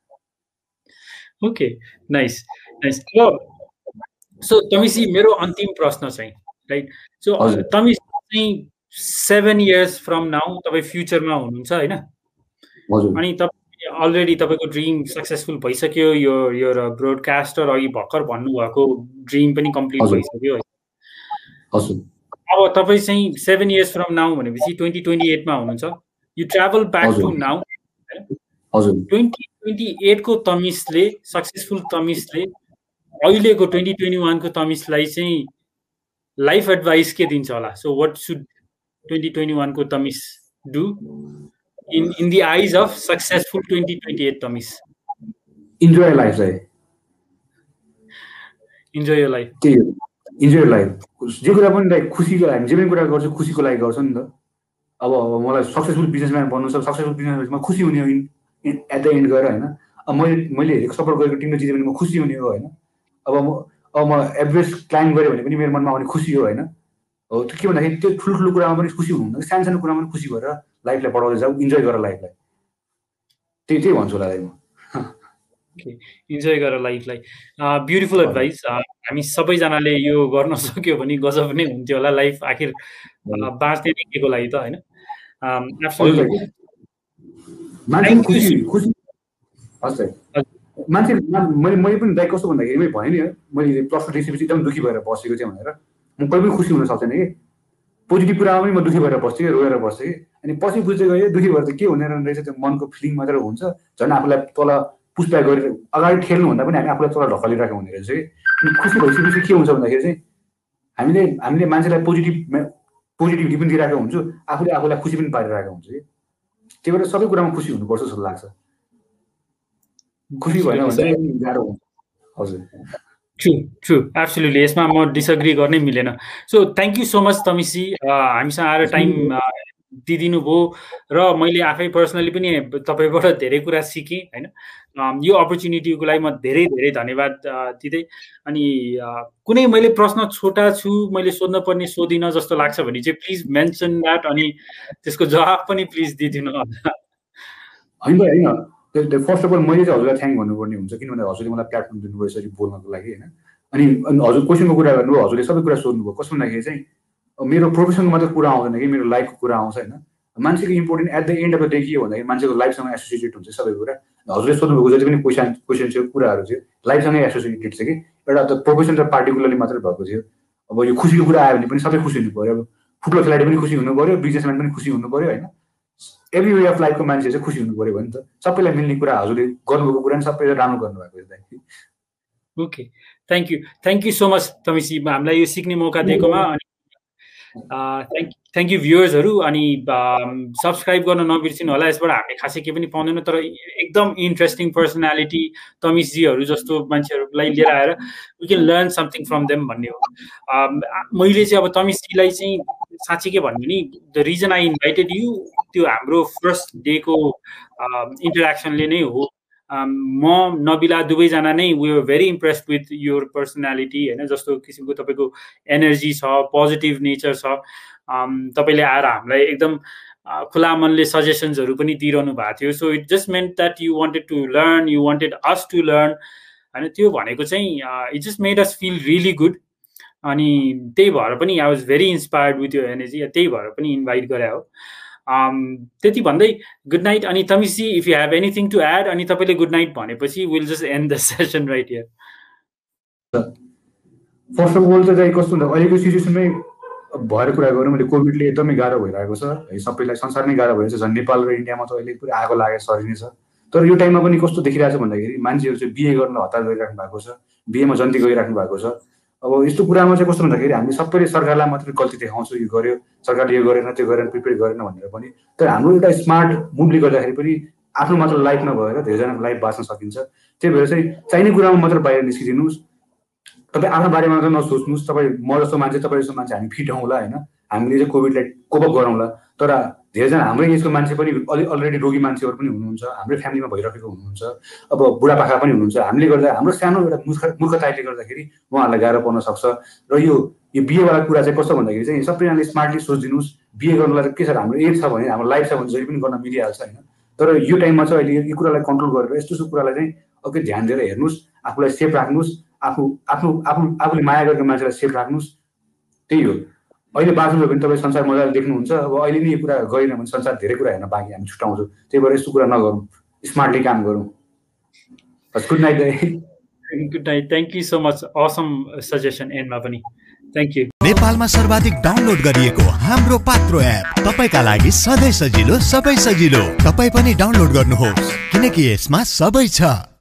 Okay, nice nice. सो तमिसी मेरो अन्तिम प्रश्न चाहिँ राइट, सो तमिसी चाहिँ सेभेन इयर्स फ्रम नाउ तपाईँ फ्युचरमा हुनुहुन्छ होइन, अनि तपाईँ अलरेडी तपाईँको ड्रिम सक्सेसफुल भइसक्यो, यो यो ब्रोडकास्टर अघि भर्खर भन्नुभएको ड्रिम पनि कम्प्लिट भइसक्यो। अब तपाईँ चाहिँ सेभेन इयर्स फ्रम नाउ भनेपछि ट्वेन्टी ट्वेन्टी एटमा हुनुहुन्छ, you travel back to now, twenty twenty एटको तमिसले सक्सेसफुल तमिसले अहिलेको ट्वेन्टी ट्वेन्टी वानको तमिसलाई चाहिँ लाइफ एडभाइस के दिन्छ होला? So what should twenty twenty वानको तमिस do in in the eyes of successful twenty twenty eight तमिस? इन्जोय लाइफ है, enjoy your life, enjoy life. जे कुरा पनि लाइक खुसीको लागि, जे पनि कुरा गर्छु खुसीको लागि गर्छु नि त। अब अब मलाई सक्सेसफुल बिजनेसम्यान बन्नु छ, सक्सेसफुल बिजनेसमा खुसी हुने हो एट द एन्ड गएर होइन। अब मैले मैले हेरेको सपोर्ट गरेको टिमले जित्यो भने म खुसी हुने हो होइन। अब म अब म एभरेज क्लाइम गरेँ भने पनि मेरो मनमा आउने खुसी हो होइन। हो त्यो के भन्दाखेरि त्यो ठुल्ठुलो कुरामा पनि खुसी हुनुहुन्न, सानो सानो कुरामा पनि खुसी भएर लाइफलाई बढाउँदै जाऊ, इन्जोय गर लाइफलाई, त्यही त्यही भन्छु होला म। इन्जोय गर लाइफलाई, ब्युटिफुल एडभाइस। हामी सबैजनाले यो गर्न सक्यो भने गजब नै हुन्थ्यो होला। लाइफ आखिर बाँच्ने नै के को लागि त होइन। मान्छे मैले मैले पनि दाइ कस्तो भन्दाखेरि भने नि मैले प्लस टू दिएपछि एकदम दुःखी भएर बसेको थिएँ भनेर, म कहिले पनि खुसी हुन सक्दैन कि। पोजिटिभ कुरामा पनि म दुःखी भएर बस्थेँ कि रोएर बस्थेँ कि, अनि पछि बुझ्दै गएँ दुःखी भएर त के हुने रहेछ, त्यो मनको फिलिङ मात्र हुन्छ। झन् आफूलाई तल पुसब्याक गरेर अगाडि ठेल्नुभन्दा पनि हामी आफूलाई तल ढकलिरहेको हुने रहेछ कि। अनि खुसी भइसकेपछि के हुन्छ भन्दाखेरि चाहिँ हामीले हामीले मान्छेलाई पोजिटिभ पोजिटिभिटी पनि दिइरहेको हुन्छु, आफूले आफूलाई खुसी पनि पारिरहेको हुन्छ कि। त्यही भएर सबै कुरामा खुसी हुनुपर्छ जस्तो लाग्छ, खुसी भएन भने चाहिँ गाह्रो हुन्छ। हजुर, ट्रु ट्रु, एब्सोल्युटली, यसमा म डिसएग्री गर्नै मिलेन। So thank you so much तमिसी, हामीसँग आएर टाइम दिइदिनु भयो र मैले आफै पर्सनली पनि तपाईँबाट धेरै कुरा सिकेँ होइन। यो अपर्च्युनिटीको लागि म धेरै धेरै धन्यवाद दिँदै, अनि कुनै मैले प्रश्न छोटा छु मैले सोध्न पर्ने सोधिनँ जस्तो लाग्छ भने चाहिँ प्लिज मेन्सन द्याट, अनि त्यसको जवाब पनि प्लिज दिइदिनु होला। होइन होइन, फर्स्ट अफ अल मैले चाहिँ हजुरलाई थ्याङ्क भन्नुपर्ने हुन्छ, किनभने हजुरले मलाई प्लेटफर्म दिनुभयो यसरी बोल्नको लागि होइन। अनि हजुर क्वेसनको कुरा गर्नुभयो, हजुरले सबै कुरा सोध्नुभयो। कस्तो भन्दाखेरि चाहिँ मेरो प्रोफेसनको मात्र कुरा आउँदैन कि मेरो लाइफको कुरा आउँछ होइन। मान्छेको important at the end of the day के हो भन्दाखेरि मान्छेको लाइफसँग एसोसिएटेड हुन्छ सबै कुरा। हजुरले सोध्नुभएको जति पनि क्वेसन क्वेसन थियो कुराहरू थियो लाइफसँगै एसोसिएटेड छ कि, एउटा त प्रोफेसन र पार्टिकुलरली मात्रै भएको थियो। अब यो खुसीको कुरा आयो भने पनि सबै खुसी हुनु पऱ्यो। अब फुटबल खेलाडी पनि खुसी हुनु पऱ्यो, बिजनेसम्यान पनि खुसी हुनु पऱ्यो होइन। एभ्री वे अफ लाइफको मान्छे चाहिँ खुसी हुनु पऱ्यो भने त सबैलाई मिल्ने कुरा हजुरले गर्नुभएको कुरा नि सबैले राम्रो गर्नुभएको छ। Okay, thank you thank you so much तमिसी, हामीलाई यो सिक्ने मौका दिएकोमा। अनि थ्याङ्क थ्याङ्क यू भ्युअर्सहरू, अनि सब्सक्राइब गर्न नबिर्सिनु होला। यसबाट हामीले खासै केही पनि पाउँदैन, तर एकदम इन्ट्रेस्टिङ पर्सनालिटी तमिसजीहरू जस्तो मान्छेहरूलाई लिएर आएर we can learn something from them भन्ने हो। मैले चाहिँ अब तमिसजीलाई चाहिँ साँच्चै के भन्नु नि, the reason I invited you, त्यो हाम्रो फर्स्ट डेको इन्टरेक्सनले नै हो। म नबिला दुवैजना नै we are very impressed with your personality होइन। जस्तो किसिमको तपाईँको एनर्जी छ, पोजिटिभ नेचर छ, तपाईँले आएर हामीलाई एकदम खुला मनले सजेसन्सहरू पनि दिइरहनु भएको थियो। So it just meant that you wanted to learn, you wanted us to learn होइन। त्यो भनेको चाहिँ it just made us feel really good. अनि त्यही भएर पनि I was very inspired with यो एनर्जी, त्यही भएर पनि इन्भाइट गरे हो। त्यति भन्दै गुड नाइट। अनि तमिसी if you have anything to add, अनि तपाईँले गुड नाइट भनेपछि will just end the session right here. First of all चाहिँ कस्तो हुन्छ अहिलेको सिचुएसनमै भएर कुरा गरौँ भने कोभिडले एकदमै गाह्रो भइरहेको छ है, सबैलाई संसार नै गाह्रो भइरहेको छ। झन् नेपाल र इन्डियामा त अहिले पुरै आगो लागेर सरिने छ। तर यो टाइममा पनि कस्तो देखिरहेको छ भन्दाखेरि मान्छेहरू चाहिँ बिए गर्न हतार गरिराख्नु भएको छ, बिएमा जन्ती गइराख्नु भएको छ। अब यस्तो कुरामा चाहिँ कस्तो भन्दाखेरि हामीले सबैले सरकारलाई मात्रै गल्ती देखाउँछौँ, यो गर्यो सरकारले यो गरेन त्यो गरेन प्रिपेयर गरेन भनेर पनि। तर हाम्रो एउटा स्मार्ट मुभले गर्दाखेरि पनि आफ्नो मात्र लाइफ नभएर धेरैजनाको लाइफ बाँच्न सकिन्छ। त्यही भएर चाहिँ चाहिने कुरामा मात्र बाहिर निस्किदिनुहोस्, तपाईँ आफ्नो बारेमा मात्र नसोच्नुहोस्। तपाईँ म जस्तो मान्छे तपाईँ जस्तो मान्छे हामी फिट हौँला होइन, हामीले चाहिँ कोभिडलाई कोपअप गरौँला। तर धेरैजना हाम्रै एजको मान्छे पनि अलि अलरेडी रोगी मान्छेहरू पनि हुनुहुन्छ, हाम्रै फ्यामिलीमा भइरहेको हुनुहुन्छ, अब बुढापाका पनि हुनुहुन्छ। हामीले गर्दा हाम्रो सानो एउटा मूर्ख मूर्खताले गर्दाखेरि उहाँहरूलाई गाह्रो पर्न सक्छ। र यो यो बिहेवाला कुरा चाहिँ कस्तो भन्दाखेरि चाहिँ सबैजनाले स्मार्टली सोचिदिनुहोस्। बिहे गर्नुलाई चाहिँ के छ, हाम्रो एज छ भने हाम्रो लाइफ छ भने जहिले पनि गर्न मिलिहाल्छ होइन। तर यो टाइममा चाहिँ अहिले यो कुरालाई कन्ट्रोल गरेर यस्तो यस्तो कुरालाई चाहिँ अघि ध्यान दिएर हेर्नुहोस्, आफूलाई सेफ राख्नुहोस्, आफू आफू आफू आफूले माया गरेको मान्छेलाई सेफ राख्नुहोस्। त्यही हो, अहिले बाँच्नुभयो भने तपाईँ संसार मजाले देख्नुहुन्छ। अब अहिले नै यो कुरा गरेन भने संसार धेरै कुरा हेर्न बाँकी हामी छुट्याउँछौँ। त्यही भएर यस्तो कुरा नगरौँ, स्मार्टली काम गरौँ। Good night. Good night, thank you so much. Awesome suggestion एन्डमा पनि थ्याङ्क यू। नेपालमा सर्वाधिक डाउनलोड गरिएको हाम्रो पात्रो एप तपाईका लागि सधैँ सजिलो, सबै सजिलो। तपाईँ पनि डाउनलोड गर्नुहोस् किनकि यसमा सबै छ।